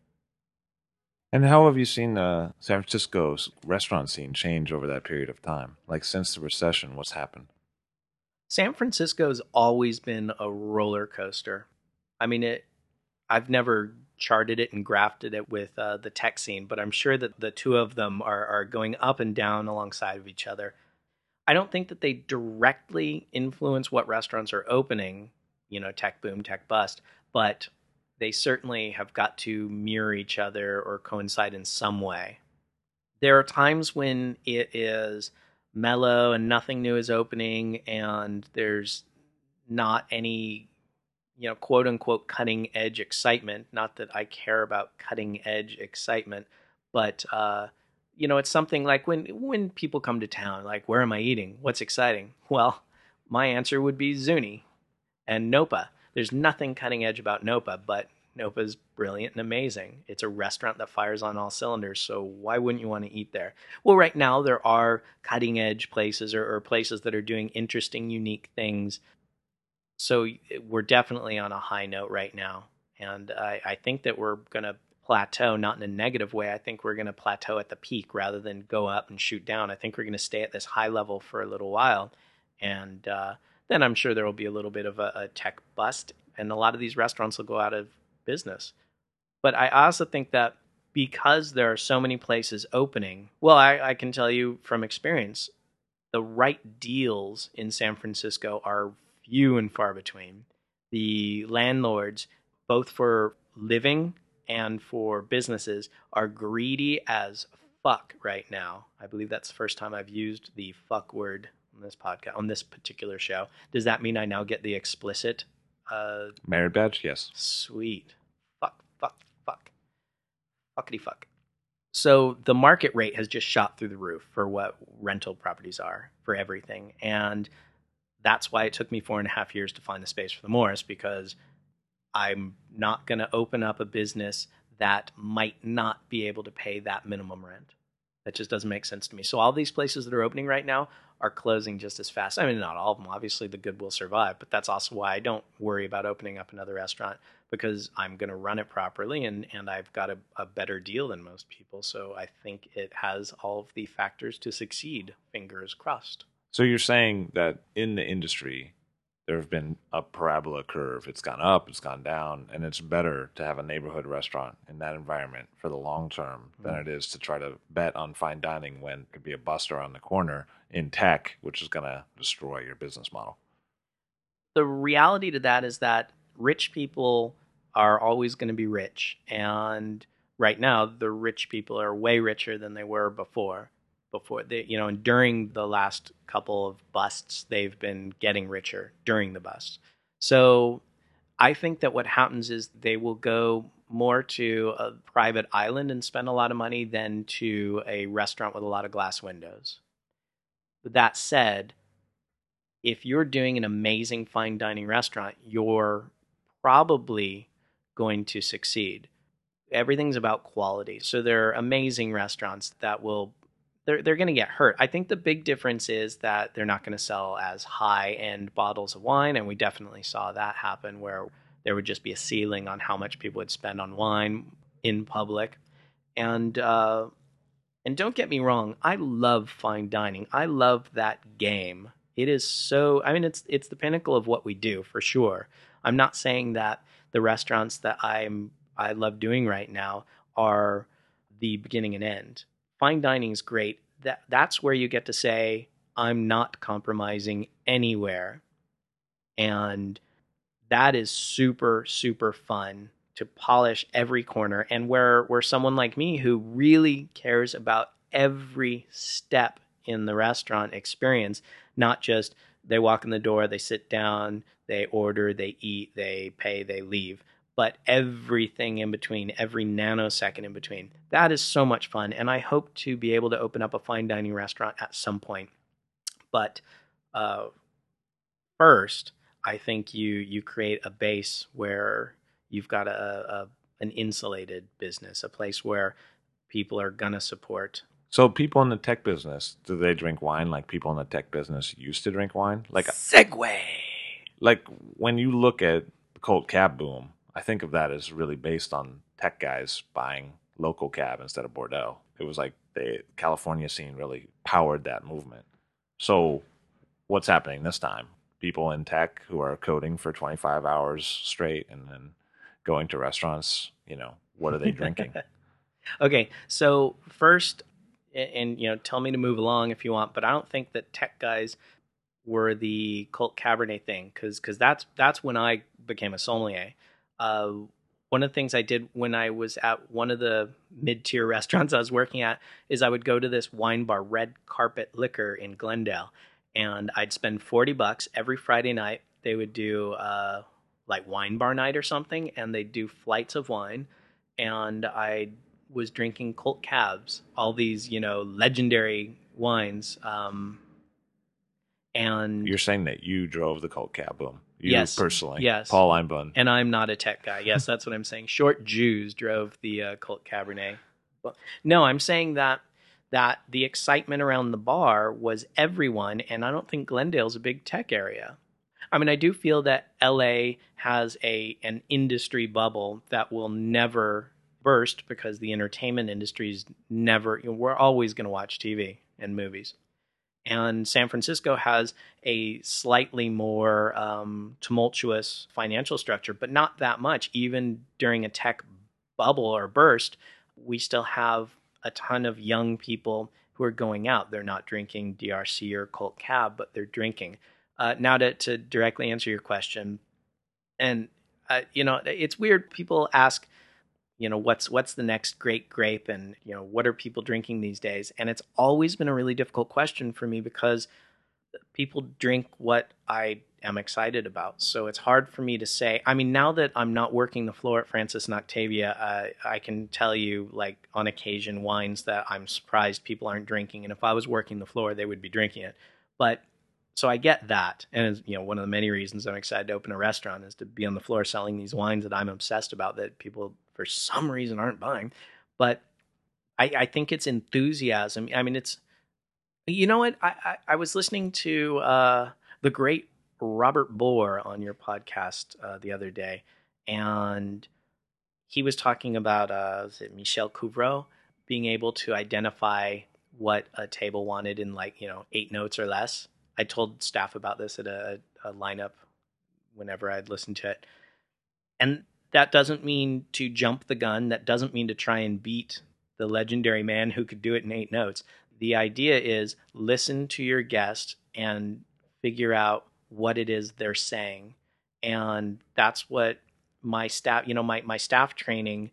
And how have you seen San Francisco's restaurant scene change over that period of time? Like since the recession, what's happened? San Francisco's always been a roller coaster. I mean, I've never charted it and graphed it with the tech scene, but I'm sure that the two of them are going up and down alongside of each other. I don't think that they directly influence what restaurants are opening. tech boom, tech bust, but they certainly have got to mirror each other or coincide in some way. There are times when it is mellow and nothing new is opening and there's not any, quote unquote cutting edge excitement. Not that I care about cutting edge excitement, but it's something like when people come to town, like, where am I eating? What's exciting? Well, my answer would be Zuni and Nopa. There's nothing cutting edge about Nopa, but Nopa's brilliant and amazing. It's a restaurant that fires on all cylinders, so why wouldn't you want to eat there? Well, right now there are cutting edge places or places that are doing interesting, unique things. So we're definitely on a high note right now. And I think that we're going to plateau, not in a negative way. I think we're going to plateau at the peak rather than go up and shoot down. I think we're going to stay at this high level for a little while. And then I'm sure there will be a little bit of a tech bust, and a lot of these restaurants will go out of business. But I also think that because there are so many places opening, well, I can tell you from experience, the right deals in San Francisco are few and far between. The landlords, both for living and for businesses, are greedy as fuck right now. I believe that's the first time I've used the fuck word on this podcast, on this particular show. Does that mean I now get the explicit merit badge? Yes. Sweet. Fuckity fuck. So the market rate has just shot through the roof for what rental properties are for everything. And that's why it took me 4.5 years to find the space for the Morris, because I'm not going to open up a business that might not be able to pay that minimum rent. That just doesn't make sense to me. So all these places that are opening right now are closing just as fast. I mean, not all of them. Obviously, the good will survive. But that's also why I don't worry about opening up another restaurant, because I'm going to run it properly, and I've got a better deal than most people. So I think it has all of the factors to succeed. Fingers crossed. So you're saying that in the industry, there have been a parabola curve. It's gone up, it's gone down, and it's better to have a neighborhood restaurant in that environment for the long term than it is to try to bet on fine dining when it could be a bust around the corner in tech, which is going to destroy your business model. The reality to that is that rich people are always going to be rich. And right now, the rich people are way richer than they were before. And during the last couple of busts, they've been getting richer during the bust. So I think that what happens is they will go more to a private island and spend a lot of money than to a restaurant with a lot of glass windows. But that said, if you're doing an amazing fine dining restaurant, you're probably going to succeed. Everything's about quality. So there are amazing restaurants that will they're going to get hurt. I think the big difference is that they're not going to sell as high-end bottles of wine, and we definitely saw that happen where there would just be a ceiling on how much people would spend on wine in public. And don't get me wrong, I love fine dining. I love that game. It is so, I mean, it's the pinnacle of what we do, for sure. I'm not saying that the restaurants that I love doing right now are the beginning and end. Fine dining is great. That's where you get to say, I'm not compromising anywhere. And that is super, super fun to polish every corner. And where someone like me who really cares about every step in the restaurant experience, not just they walk in the door, they sit down, they order, they eat, they pay, they leave, but everything in between, every nanosecond in between. That is so much fun, and I hope to be able to open up a fine dining restaurant at some point. But first, I think you create a base where you've got an insulated business, a place where people are going to support. So people in the tech business, do they drink wine like people in the tech business used to drink wine? Segue! Like when you look at the cold cab boom, I think of that as really based on tech guys buying local cab instead of Bordeaux. It was like the California scene really powered that movement. So what's happening this time? People in tech who are coding for 25 hours straight and then going to restaurants, what are they drinking? Okay, so first, and tell me to move along if you want, but I don't think that tech guys were the Cult Cabernet thing, because that's when I became a sommelier. One of the things I did when I was at one of the mid-tier restaurants I was working at is I would go to this wine bar, Red Carpet Liquor in Glendale, and I'd spend $40 every Friday night. They would do like wine bar night or something, and they'd do flights of wine, and I was drinking Colt Cabs, all these, legendary wines. And You're saying that you drove the Colt cab boom. You yes, personally. Yes. Paul Einbund. And I'm not a tech guy. Yes, that's what I'm saying. Short Jews drove the Colt Cabernet. But, no, I'm saying that the excitement around the bar was everyone, and I don't think Glendale's a big tech area. I mean, I do feel that LA has an industry bubble that will never burst because the entertainment industry's never, we're always going to watch TV and movies. And San Francisco has a slightly more tumultuous financial structure, but not that much. Even during a tech bubble or burst, we still have a ton of young people who are going out. They're not drinking DRC or Colt Cab, but they're drinking. Now to directly answer your question, and it's weird. People ask, what's the next great grape, and what are people drinking these days? And it's always been a really difficult question for me because people drink what I am excited about. So it's hard for me to say. I mean, now that I'm not working the floor at Francis and Octavia, I can tell you, like, on occasion, wines that I'm surprised people aren't drinking. And if I was working the floor, they would be drinking it. But so I get that. And one of the many reasons I'm excited to open a restaurant is to be on the floor selling these wines that I'm obsessed about that people for some reason aren't buying. But I think it's enthusiasm. I mean, it's, what? I was listening to the great Robert Bohr on your podcast the other day, and he was talking about was it Michel Couvreau being able to identify what a table wanted in 8 notes or less. I told staff about this at a lineup whenever I'd listened to it. And that doesn't mean to jump the gun. That doesn't mean to try and beat the legendary man who could do it in 8 notes. The idea is listen to your guest and figure out what it is they're saying. And that's what my staff, my staff training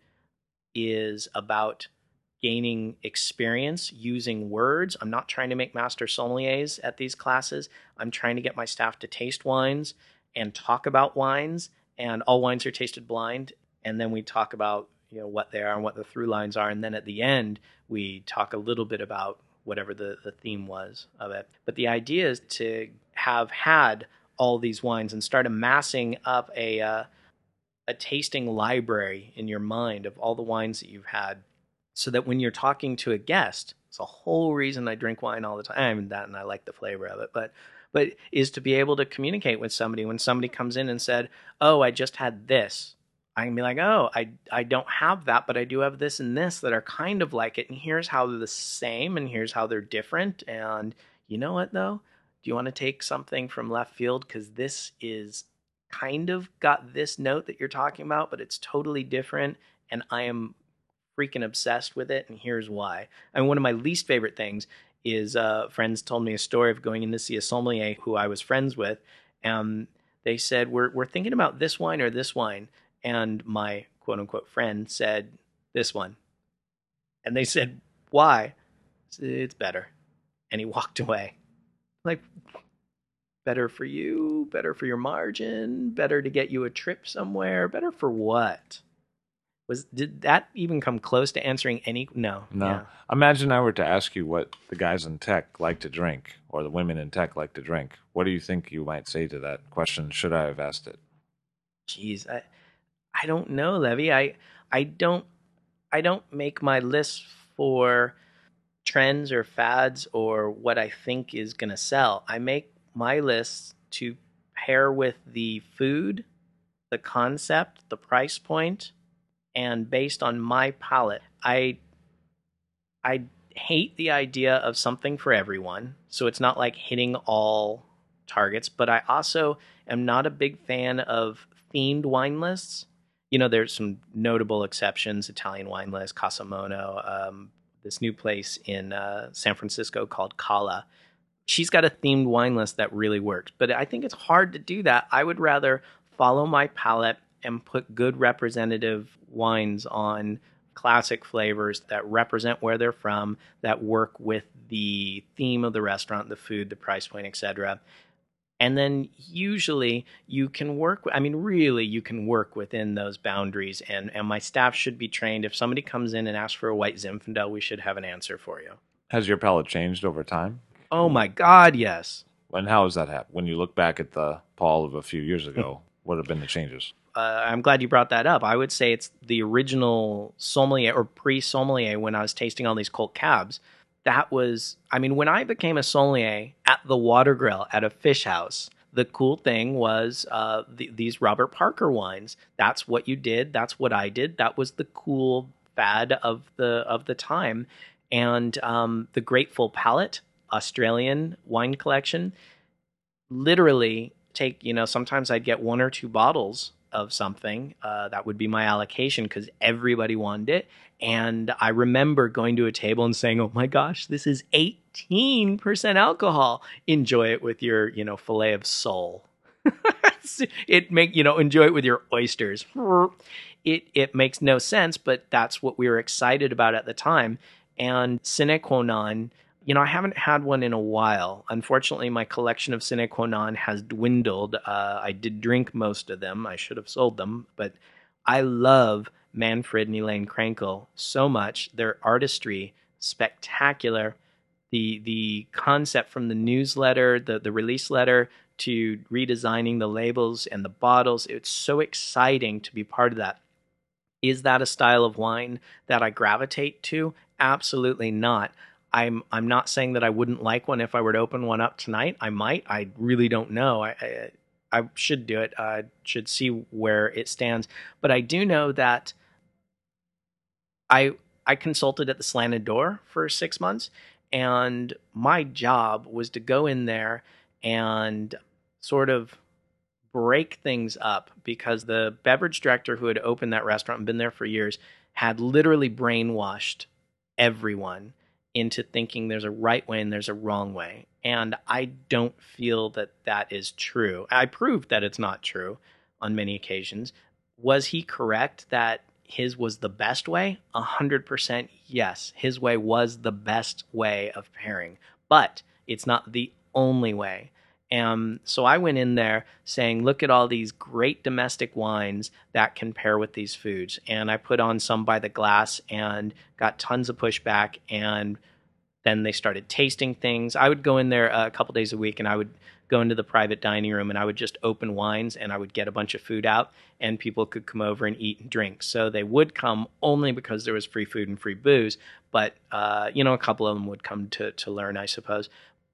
is about. Gaining experience using words. I'm not trying to make master sommeliers at these classes. I'm trying to get my staff to taste wines and talk about wines, and all wines are tasted blind. And then we talk about, what they are and what the through lines are. And then at the end, we talk a little bit about whatever the theme was of it. But the idea is to have had all these wines and start amassing up a tasting library in your mind of all the wines that you've had, so that when you're talking to a guest, it's a whole reason I drink wine all the time, and I like the flavor of it, but is to be able to communicate with somebody. When somebody comes in and said, "Oh, I just had this," I can be like, "Oh, I don't have that, but I do have this and this that are kind of like it, and here's how they're the same, and here's how they're different. And you know what, though? Do you want to take something from left field? Because this is kind of got this note that you're talking about, but it's totally different, and I am freaking obsessed with it, and here's why." And one of my least favorite things is friends told me a story of going in to see a sommelier who I was friends with, and they said, we're thinking about this wine or this wine, and my quote-unquote friend said, "This one." And they said, "Why?" I said, "It's better." And he walked away. Like, better for you, better for your margin, better to get you a trip somewhere, better for what? Did that even come close to answering any? No. Yeah. Imagine I were to ask you what the guys in tech like to drink, or the women in tech like to drink. What do you think you might say to that question? Should I have asked it? Jeez, I don't know, Levy. I don't make my lists for trends or fads or what I think is going to sell. I make my lists to pair with the food, the concept, the price point, and based on my palate. I hate the idea of something for everyone, so it's not like hitting all targets, but I also am not a big fan of themed wine lists. There's some notable exceptions, Italian wine list, Casa Mono, this new place in San Francisco called Cala. she's got a themed wine list that really works. But I think it's hard to do that. I would rather follow my palate and put good representative wines on classic flavors that represent where they're from, that work with the theme of the restaurant, the food, the price point, etc. And then usually you can work, really you can work within those boundaries. And my staff should be trained. If somebody comes in and asks for a white Zinfandel, we should have an answer for you. Has your palate changed over time? Oh my God, yes. And how has that happened? When you look back at the Paul of a few years ago, what have been the changes? I'm glad you brought that up. I would say it's the original sommelier or pre-sommelier when I was tasting all these Colt Cabs. That was, when I became a sommelier at the Water Grill at a fish house, the cool thing was these Robert Parker wines. That's what you did. That's what I did. That was the cool fad of the time. And the Grateful Palate, Australian wine collection, literally sometimes I'd get 1 or 2 bottles of something. That would be my allocation because everybody wanted it. And I remember going to a table and saying, oh my gosh, this is 18% alcohol. Enjoy it with your, filet of sole. Enjoy it with your oysters. It makes no sense, but that's what we were excited about at the time. And Sine Qua Non, I haven't had one in a while. Unfortunately, my collection of Sine Qua Non has dwindled. I did drink most of them. I should have sold them. But I love Manfred and Elaine Krenkel so much. Their artistry, spectacular. The concept from the newsletter, the release letter, to redesigning the labels and the bottles. It's so exciting to be part of that. Is that a style of wine that I gravitate to? Absolutely not. I'm not saying that I wouldn't like one if I were to open one up tonight. I might. I really don't know. I should do it. I should see where it stands. But I do know that I consulted at the Slanted Door for 6 months, and my job was to go in there and sort of break things up, because the beverage director who had opened that restaurant and been there for years had literally brainwashed everyone into thinking there's a right way and there's a wrong way. And I don't feel that that is true. I proved that it's not true on many occasions. Was he correct that his was the best way? 100% yes. His way was the best way of pairing, but it's not the only way. And so I went in there saying, look at all these great domestic wines that can pair with these foods. And I put on some by the glass and got tons of pushback. And then they started tasting things. I would go in there a couple days a week, and I would go into the private dining room, and I would just open wines, and I would get a bunch of food out, and people could come over and eat and drink. So they would come only because there was free food and free booze. But, a couple of them would come to learn, I suppose.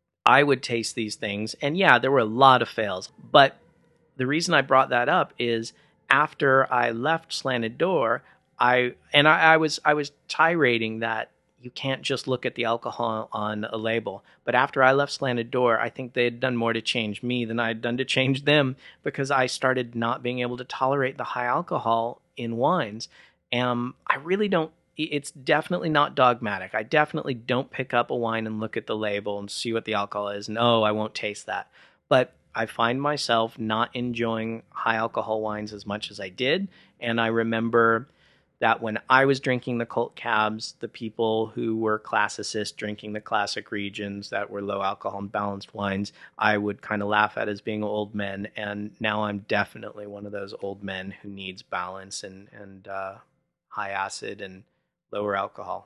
I would taste these things, and yeah, there were a lot of fails. But the reason I brought that up is after I left Slanted Door, I was tirading that you can't just look at the alcohol on a label. But after I left Slanted Door, I think they had done more to change me than I had done to change them, because I started not being able to tolerate the high alcohol in wines. And I really don't. It's definitely not dogmatic. I definitely don't pick up a wine and look at the label and see what the alcohol is. No, I won't taste that. But I find myself not enjoying high alcohol wines as much as I did. And I remember that when I was drinking the Colt Cabs, the people who were classicists drinking the classic regions that were low alcohol and balanced wines, I would kind of laugh at as being old men. And now I'm definitely one of those old men who needs balance and high acid and lower alcohol.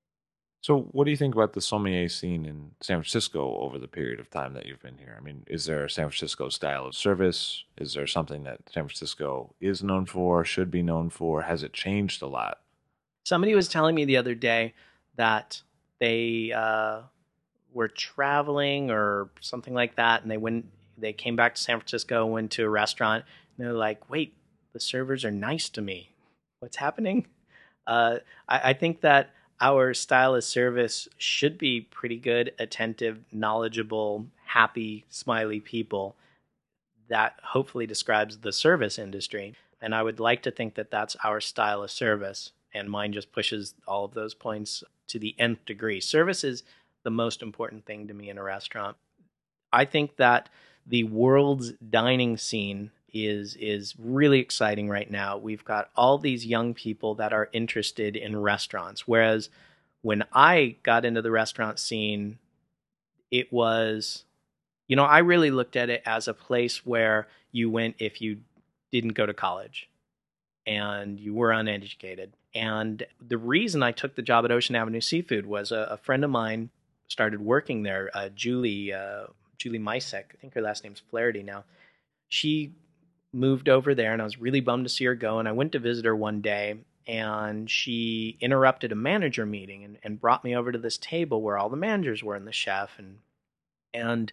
So what do you think about the sommelier scene in San Francisco over the period of time that you've been here? I mean, is there a San Francisco style of service? Is there something that San Francisco is known for, should be known for? Has it changed a lot? Somebody was telling me the other day that they were traveling or something like that, and they came back to San Francisco, went to a restaurant, and they're like, wait, the servers are nice to me. What's happening? I think that our style of service should be pretty good, attentive, knowledgeable, happy, smiley people. That hopefully describes the service industry. And I would like to think that that's our style of service. And mine just pushes all of those points to the nth degree. Service is the most important thing to me in a restaurant. I think that the world's dining scene is really exciting right now. We've got all these young people that are interested in restaurants, whereas when I got into the restaurant scene, it was, I really looked at it as a place where you went if you didn't go to college and you were uneducated. And the reason I took the job at Ocean Avenue Seafood was a friend of mine started working there, Julie Misek. I think her last name's Flaherty now. She moved over there, and I was really bummed to see her go. And I went to visit her one day, and she interrupted a manager meeting and brought me over to this table where all the managers were and the chef. And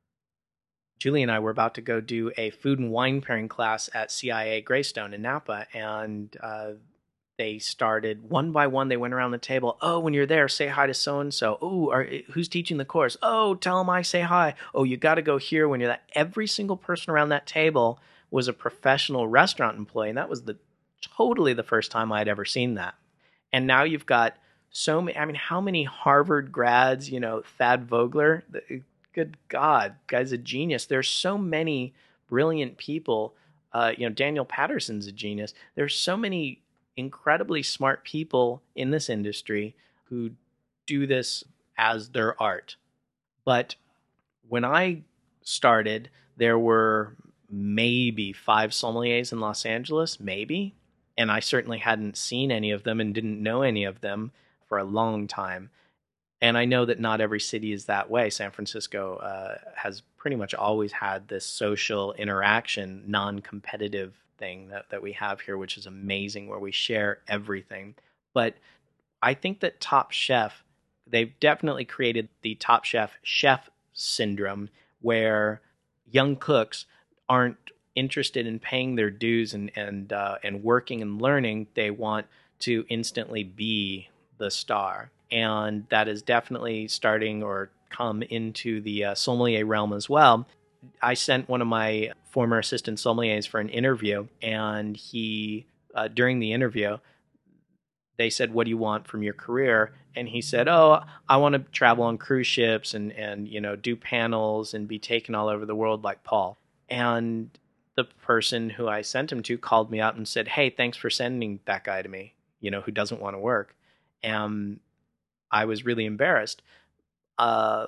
Julie and I were about to go do a food and wine pairing class at CIA Greystone in Napa, and they started one by one. They went around the table. Oh, when you're there, say hi to so-and-so. Oh, who's teaching the course? Oh, tell them I say hi. Oh, you got to go here when you're that. Every single person around that table was a professional restaurant employee, and that was totally the first time I had ever seen that. And now you've got so many. I mean, how many Harvard grads? Thad Vogler. Good God, guy's a genius. There's so many brilliant people. Daniel Patterson's a genius. There's so many incredibly smart people in this industry who do this as their art. But when I started, there were maybe 5 sommeliers in Los Angeles, maybe. And I certainly hadn't seen any of them and didn't know any of them for a long time. And I know that not every city is that way. San Francisco has pretty much always had this social interaction, non-competitive thing that we have here, which is amazing, where we share everything. But I think that Top Chef, they've definitely created the Top Chef syndrome, where young cooks aren't interested in paying their dues and working and learning. They want to instantly be the star. And that is definitely starting or come into the sommelier realm as well. I sent one of my former assistant sommeliers for an interview, and he, during the interview, they said, "What do you want from your career?" And he said, "Oh, I want to travel on cruise ships and do panels and be taken all over the world like Paul." And the person who I sent him to called me up and said, "Hey, thanks for sending that guy to me, who doesn't want to work." And I was really embarrassed. I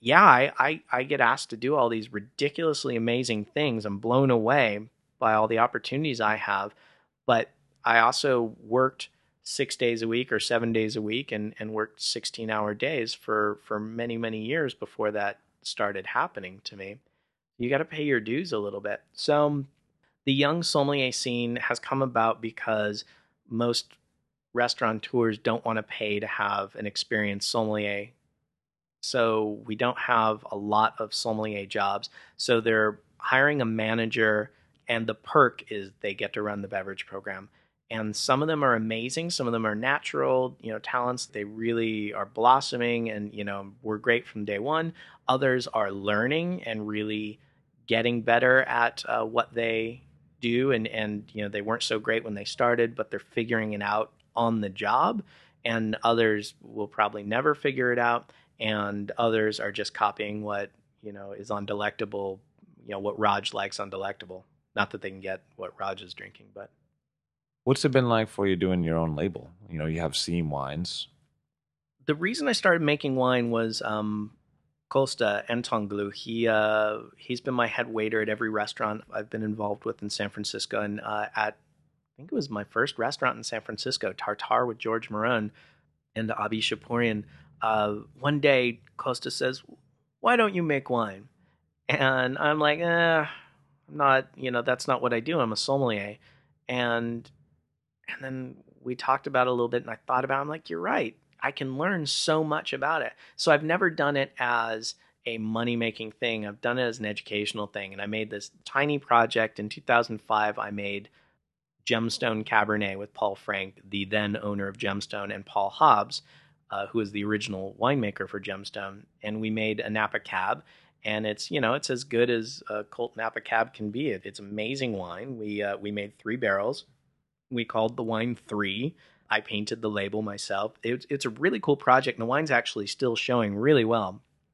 get asked to do all these ridiculously amazing things. I'm blown away by all the opportunities I have. But I also worked 6 days a week or 7 days a week and worked 16-hour days for many, many years before that started happening to me. You got to pay your dues a little bit. So the young sommelier scene has come about because most restaurateurs don't want to pay to have an experienced sommelier. So we don't have a lot of sommelier jobs. So they're hiring a manager, and the perk is they get to run the beverage program. And some of them are amazing. Some of them are natural, talents. They really are blossoming and, were great from day one. Others are learning and really getting better at what they do. And they weren't so great when they started, but they're figuring it out on the job. And others will probably never figure it out. And others are just copying what, is on Delectable, what Raj likes on Delectable. Not that they can get what Raj is drinking, but. What's it been like for you doing your own label? You have Seam Wines. The reason I started making wine was Costa Entonglu. He's been my head waiter at every restaurant I've been involved with in San Francisco. And I think it was my first restaurant in San Francisco, Tartare with George Marone and Abi Shapourian. One day, Costa says, "Why don't you make wine?" And I'm like, I'm not, that's not what I do. I'm a sommelier. And then we talked about it a little bit, and I thought about it. I'm like, you're right. I can learn so much about it. So I've never done it as a money-making thing. I've done it as an educational thing. And I made this tiny project. In 2005, I made Gemstone Cabernet with Paul Frank, the then owner of Gemstone, and Paul Hobbs, who was the original winemaker for Gemstone. And we made a Napa Cab. And it's, it's as good as a Colt Napa Cab can be. It's amazing wine. We made 3 barrels. We called the wine 3. I painted the label myself. It's a really cool project, and the wine's actually still showing really well.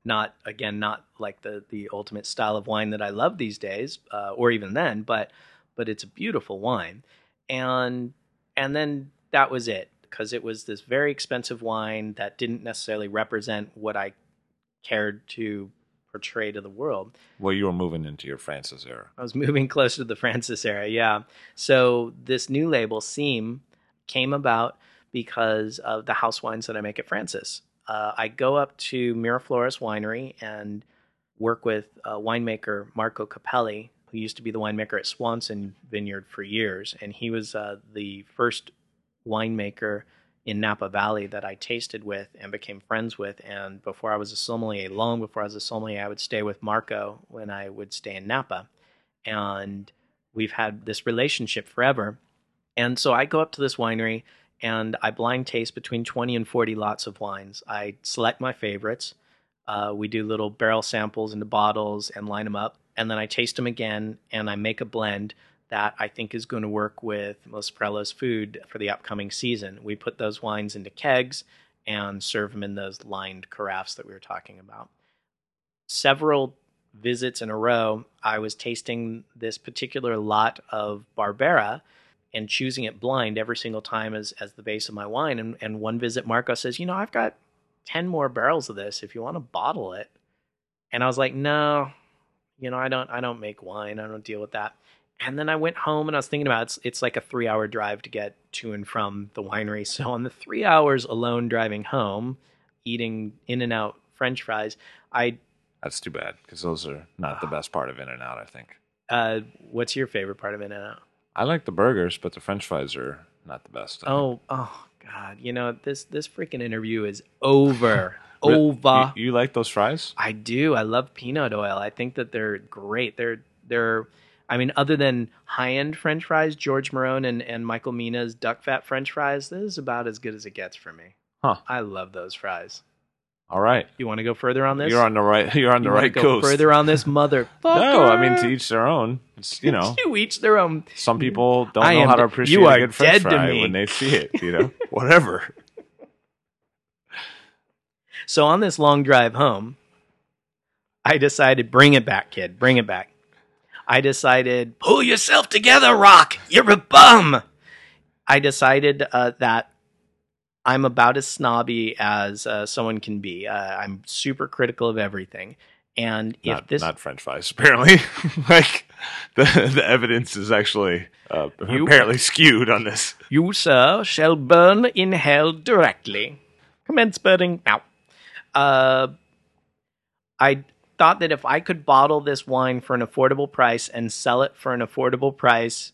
Not like the ultimate style of wine that I love these days, or even then, but it's a beautiful wine. And then that was it, because it was this very expensive wine that didn't necessarily represent what I cared to portray to the world. Well, you were moving into your Francis era. I was moving closer to the Francis era, yeah. So this new label, Seam, came about because of the house wines that I make at Francis. I go up to Miraflores Winery and work with winemaker Marco Capelli, who used to be the winemaker at Swanson Vineyard for years. And he was the first winemaker in Napa Valley that I tasted with and became friends with. And before I was a sommelier, long before I was a sommelier, I would stay with Marco when I would stay in Napa. And we've had this relationship forever. And so I go up to this winery and I blind taste between 20 and 40 lots of wines. I select my favorites. We do little barrel samples into bottles and line them up. And then I taste them again, and I make a blend that I think is going to work with Los Prellos food for the upcoming season. We put those wines into kegs and serve them in those lined carafes that we were talking about. Several visits in a row, I was tasting this particular lot of Barbera and choosing it blind every single time as the base of my wine. And one visit, Marco says, I've got 10 more barrels of this if you want to bottle it. And I was like, no, I don't make wine. I don't deal with that. And then I went home and I was thinking about it's like a 3-hour drive to get to and from the winery. So on the 3 hours alone driving home, eating In-N-Out French fries, That's too bad, because those are not the best part of In-N-Out, I think. What's your favorite part of In-N-Out? I like the burgers, but the French fries are not the best. Oh God! This freaking interview is over. Over. You like those fries? I do. I love peanut oil. I think that they're great. They're. I mean, other than high-end French fries, George Marone and Michael Mina's duck fat French fries, this is about as good as it gets for me. Huh? I love those fries. All right. You want to go further on this? You're on the right coast. Further on this, motherfucker. No, I mean, to each their own. It's, to each their own. Some people don't know how to appreciate a good French fry when they see it. Whatever. So on this long drive home, I decided, bring it back, kid. Bring it back. I decided, pull yourself together, Rock. You're a bum. I decided that I'm about as snobby as someone can be. I'm super critical of everything. And if not French fries, apparently. Like the evidence is actually apparently skewed on this. You, sir, shall burn in hell directly. Commence burning now. I thought that if I could bottle this wine for an affordable price and sell it for an affordable price,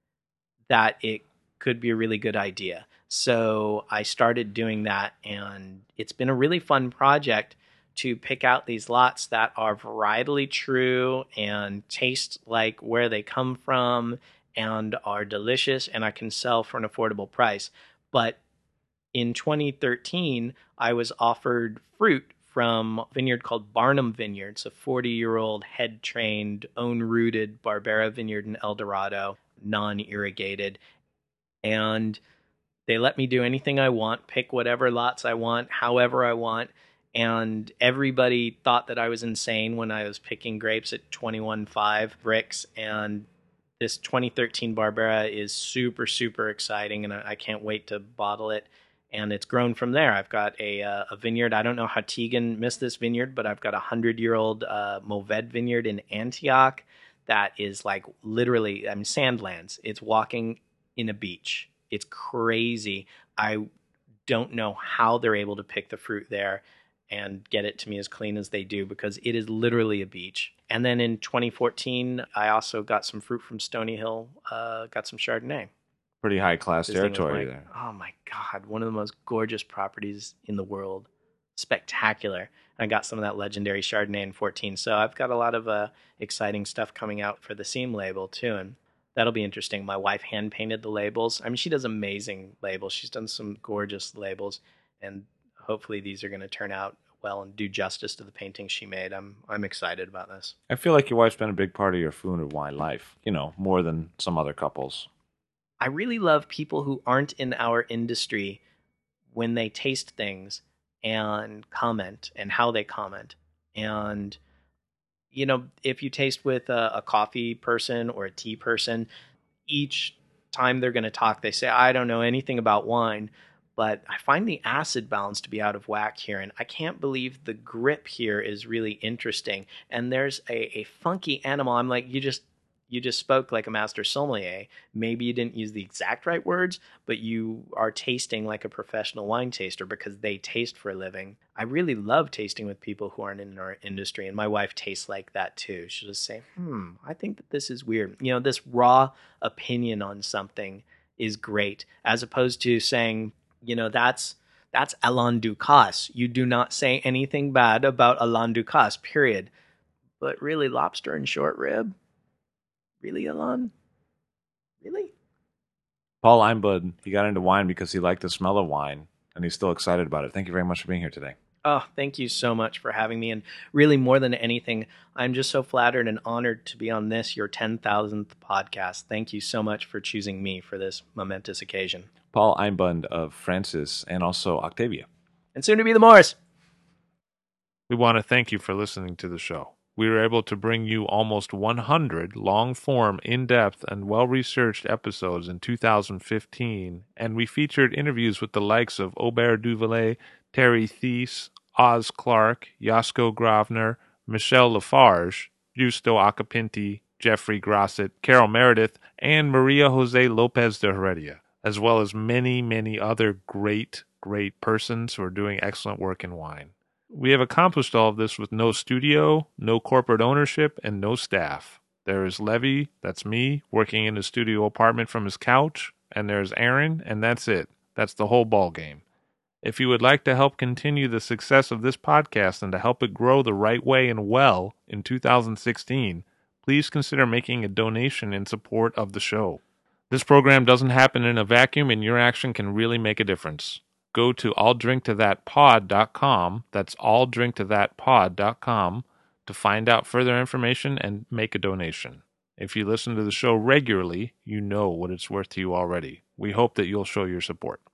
that it could be a really good idea. So I started doing that, and it's been a really fun project to pick out these lots that are varietally true and taste like where they come from and are delicious, and I can sell for an affordable price. But in 2013, I was offered fruit from a vineyard called Barnum Vineyard. It's a 40-year-old head-trained, own-rooted Barbera vineyard in El Dorado, non-irrigated. And they let me do anything I want, pick whatever lots I want, however I want. And everybody thought that I was insane when I was picking grapes at 21.5 bricks. And this 2013 Barbera is super, super exciting, and I can't wait to bottle it. And it's grown from there. I've got a vineyard. I don't know how Tegan missed this vineyard, but I've got a 100-year-old Mourvèdre vineyard in Antioch that is like literally, sandlands. It's walking in a beach. It's crazy. I don't know how they're able to pick the fruit there and get it to me as clean as they do, because it is literally a beach. And then in 2014, I also got some fruit from Stony Hill, got some Chardonnay. Pretty high class territory there. Oh my God, one of the most gorgeous properties in the world. Spectacular. I got some of that legendary Chardonnay in 14. So I've got a lot of exciting stuff coming out for the Seam label too. And that'll be interesting. My wife hand painted the labels. I mean, she does amazing labels. She's done some gorgeous labels, and hopefully these are going to turn out well and do justice to the paintings she made. I'm excited about this. I feel like your wife's been a big part of your food and wine life, more than some other couples. I really love people who aren't in our industry when they taste things and comment, and how they comment. And, you know, if you taste with a coffee person or a tea person, each time they're going to talk, they say, I don't know anything about wine, but I find the acid balance to be out of whack here. And I can't believe the grip here is really interesting. And there's a funky animal. I'm like, you just spoke like a master sommelier. Maybe you didn't use the exact right words, but you are tasting like a professional wine taster because they taste for a living. I really love tasting with people who aren't in our industry, and my wife tastes like that too. She'll just say, I think that this is weird. You know, this raw opinion on something is great, as opposed to saying, you know, that's Alain Ducasse. You do not say anything bad about Alain Ducasse, period. But really, lobster and short rib? Really, Alain? Really? Paul Einbud, he got into wine because he liked the smell of wine, and he's still excited about it. Thank you very much for being here today. Oh, thank you so much for having me. And really, more than anything, I'm just so flattered and honored to be on this, your 10,000th podcast. Thank you so much for choosing me for this momentous occasion. Paul Einbund of Francis and also Octavia. And soon to be the Morris. We want to thank you for listening to the show. We were able to bring you almost 100 long-form, in-depth, and well-researched episodes in 2015, and we featured interviews with the likes of Aubert Duvalet, Terry Thies, Oz Clarke, Jasko Gravner, Michelle Lafarge, Justo Acapinti, Jeffrey Grosset, Carol Meredith, and Maria Jose Lopez de Heredia, as well as many, many other great persons who are doing excellent work in wine. We have accomplished all of this with no studio, no corporate ownership, and no staff. There is Levy, that's me, working in a studio apartment from his couch, and there's Aaron, and that's it. That's the whole ball game. If you would like to help continue the success of this podcast and to help it grow the right way and well in 2016, please consider making a donation in support of the show. This program doesn't happen in a vacuum, and your action can really make a difference. Go to alldrinktothatpod.com, that's alldrinktothatpod.com, to find out further information and make a donation. If you listen to the show regularly, you know what it's worth to you already. We hope that you'll show your support.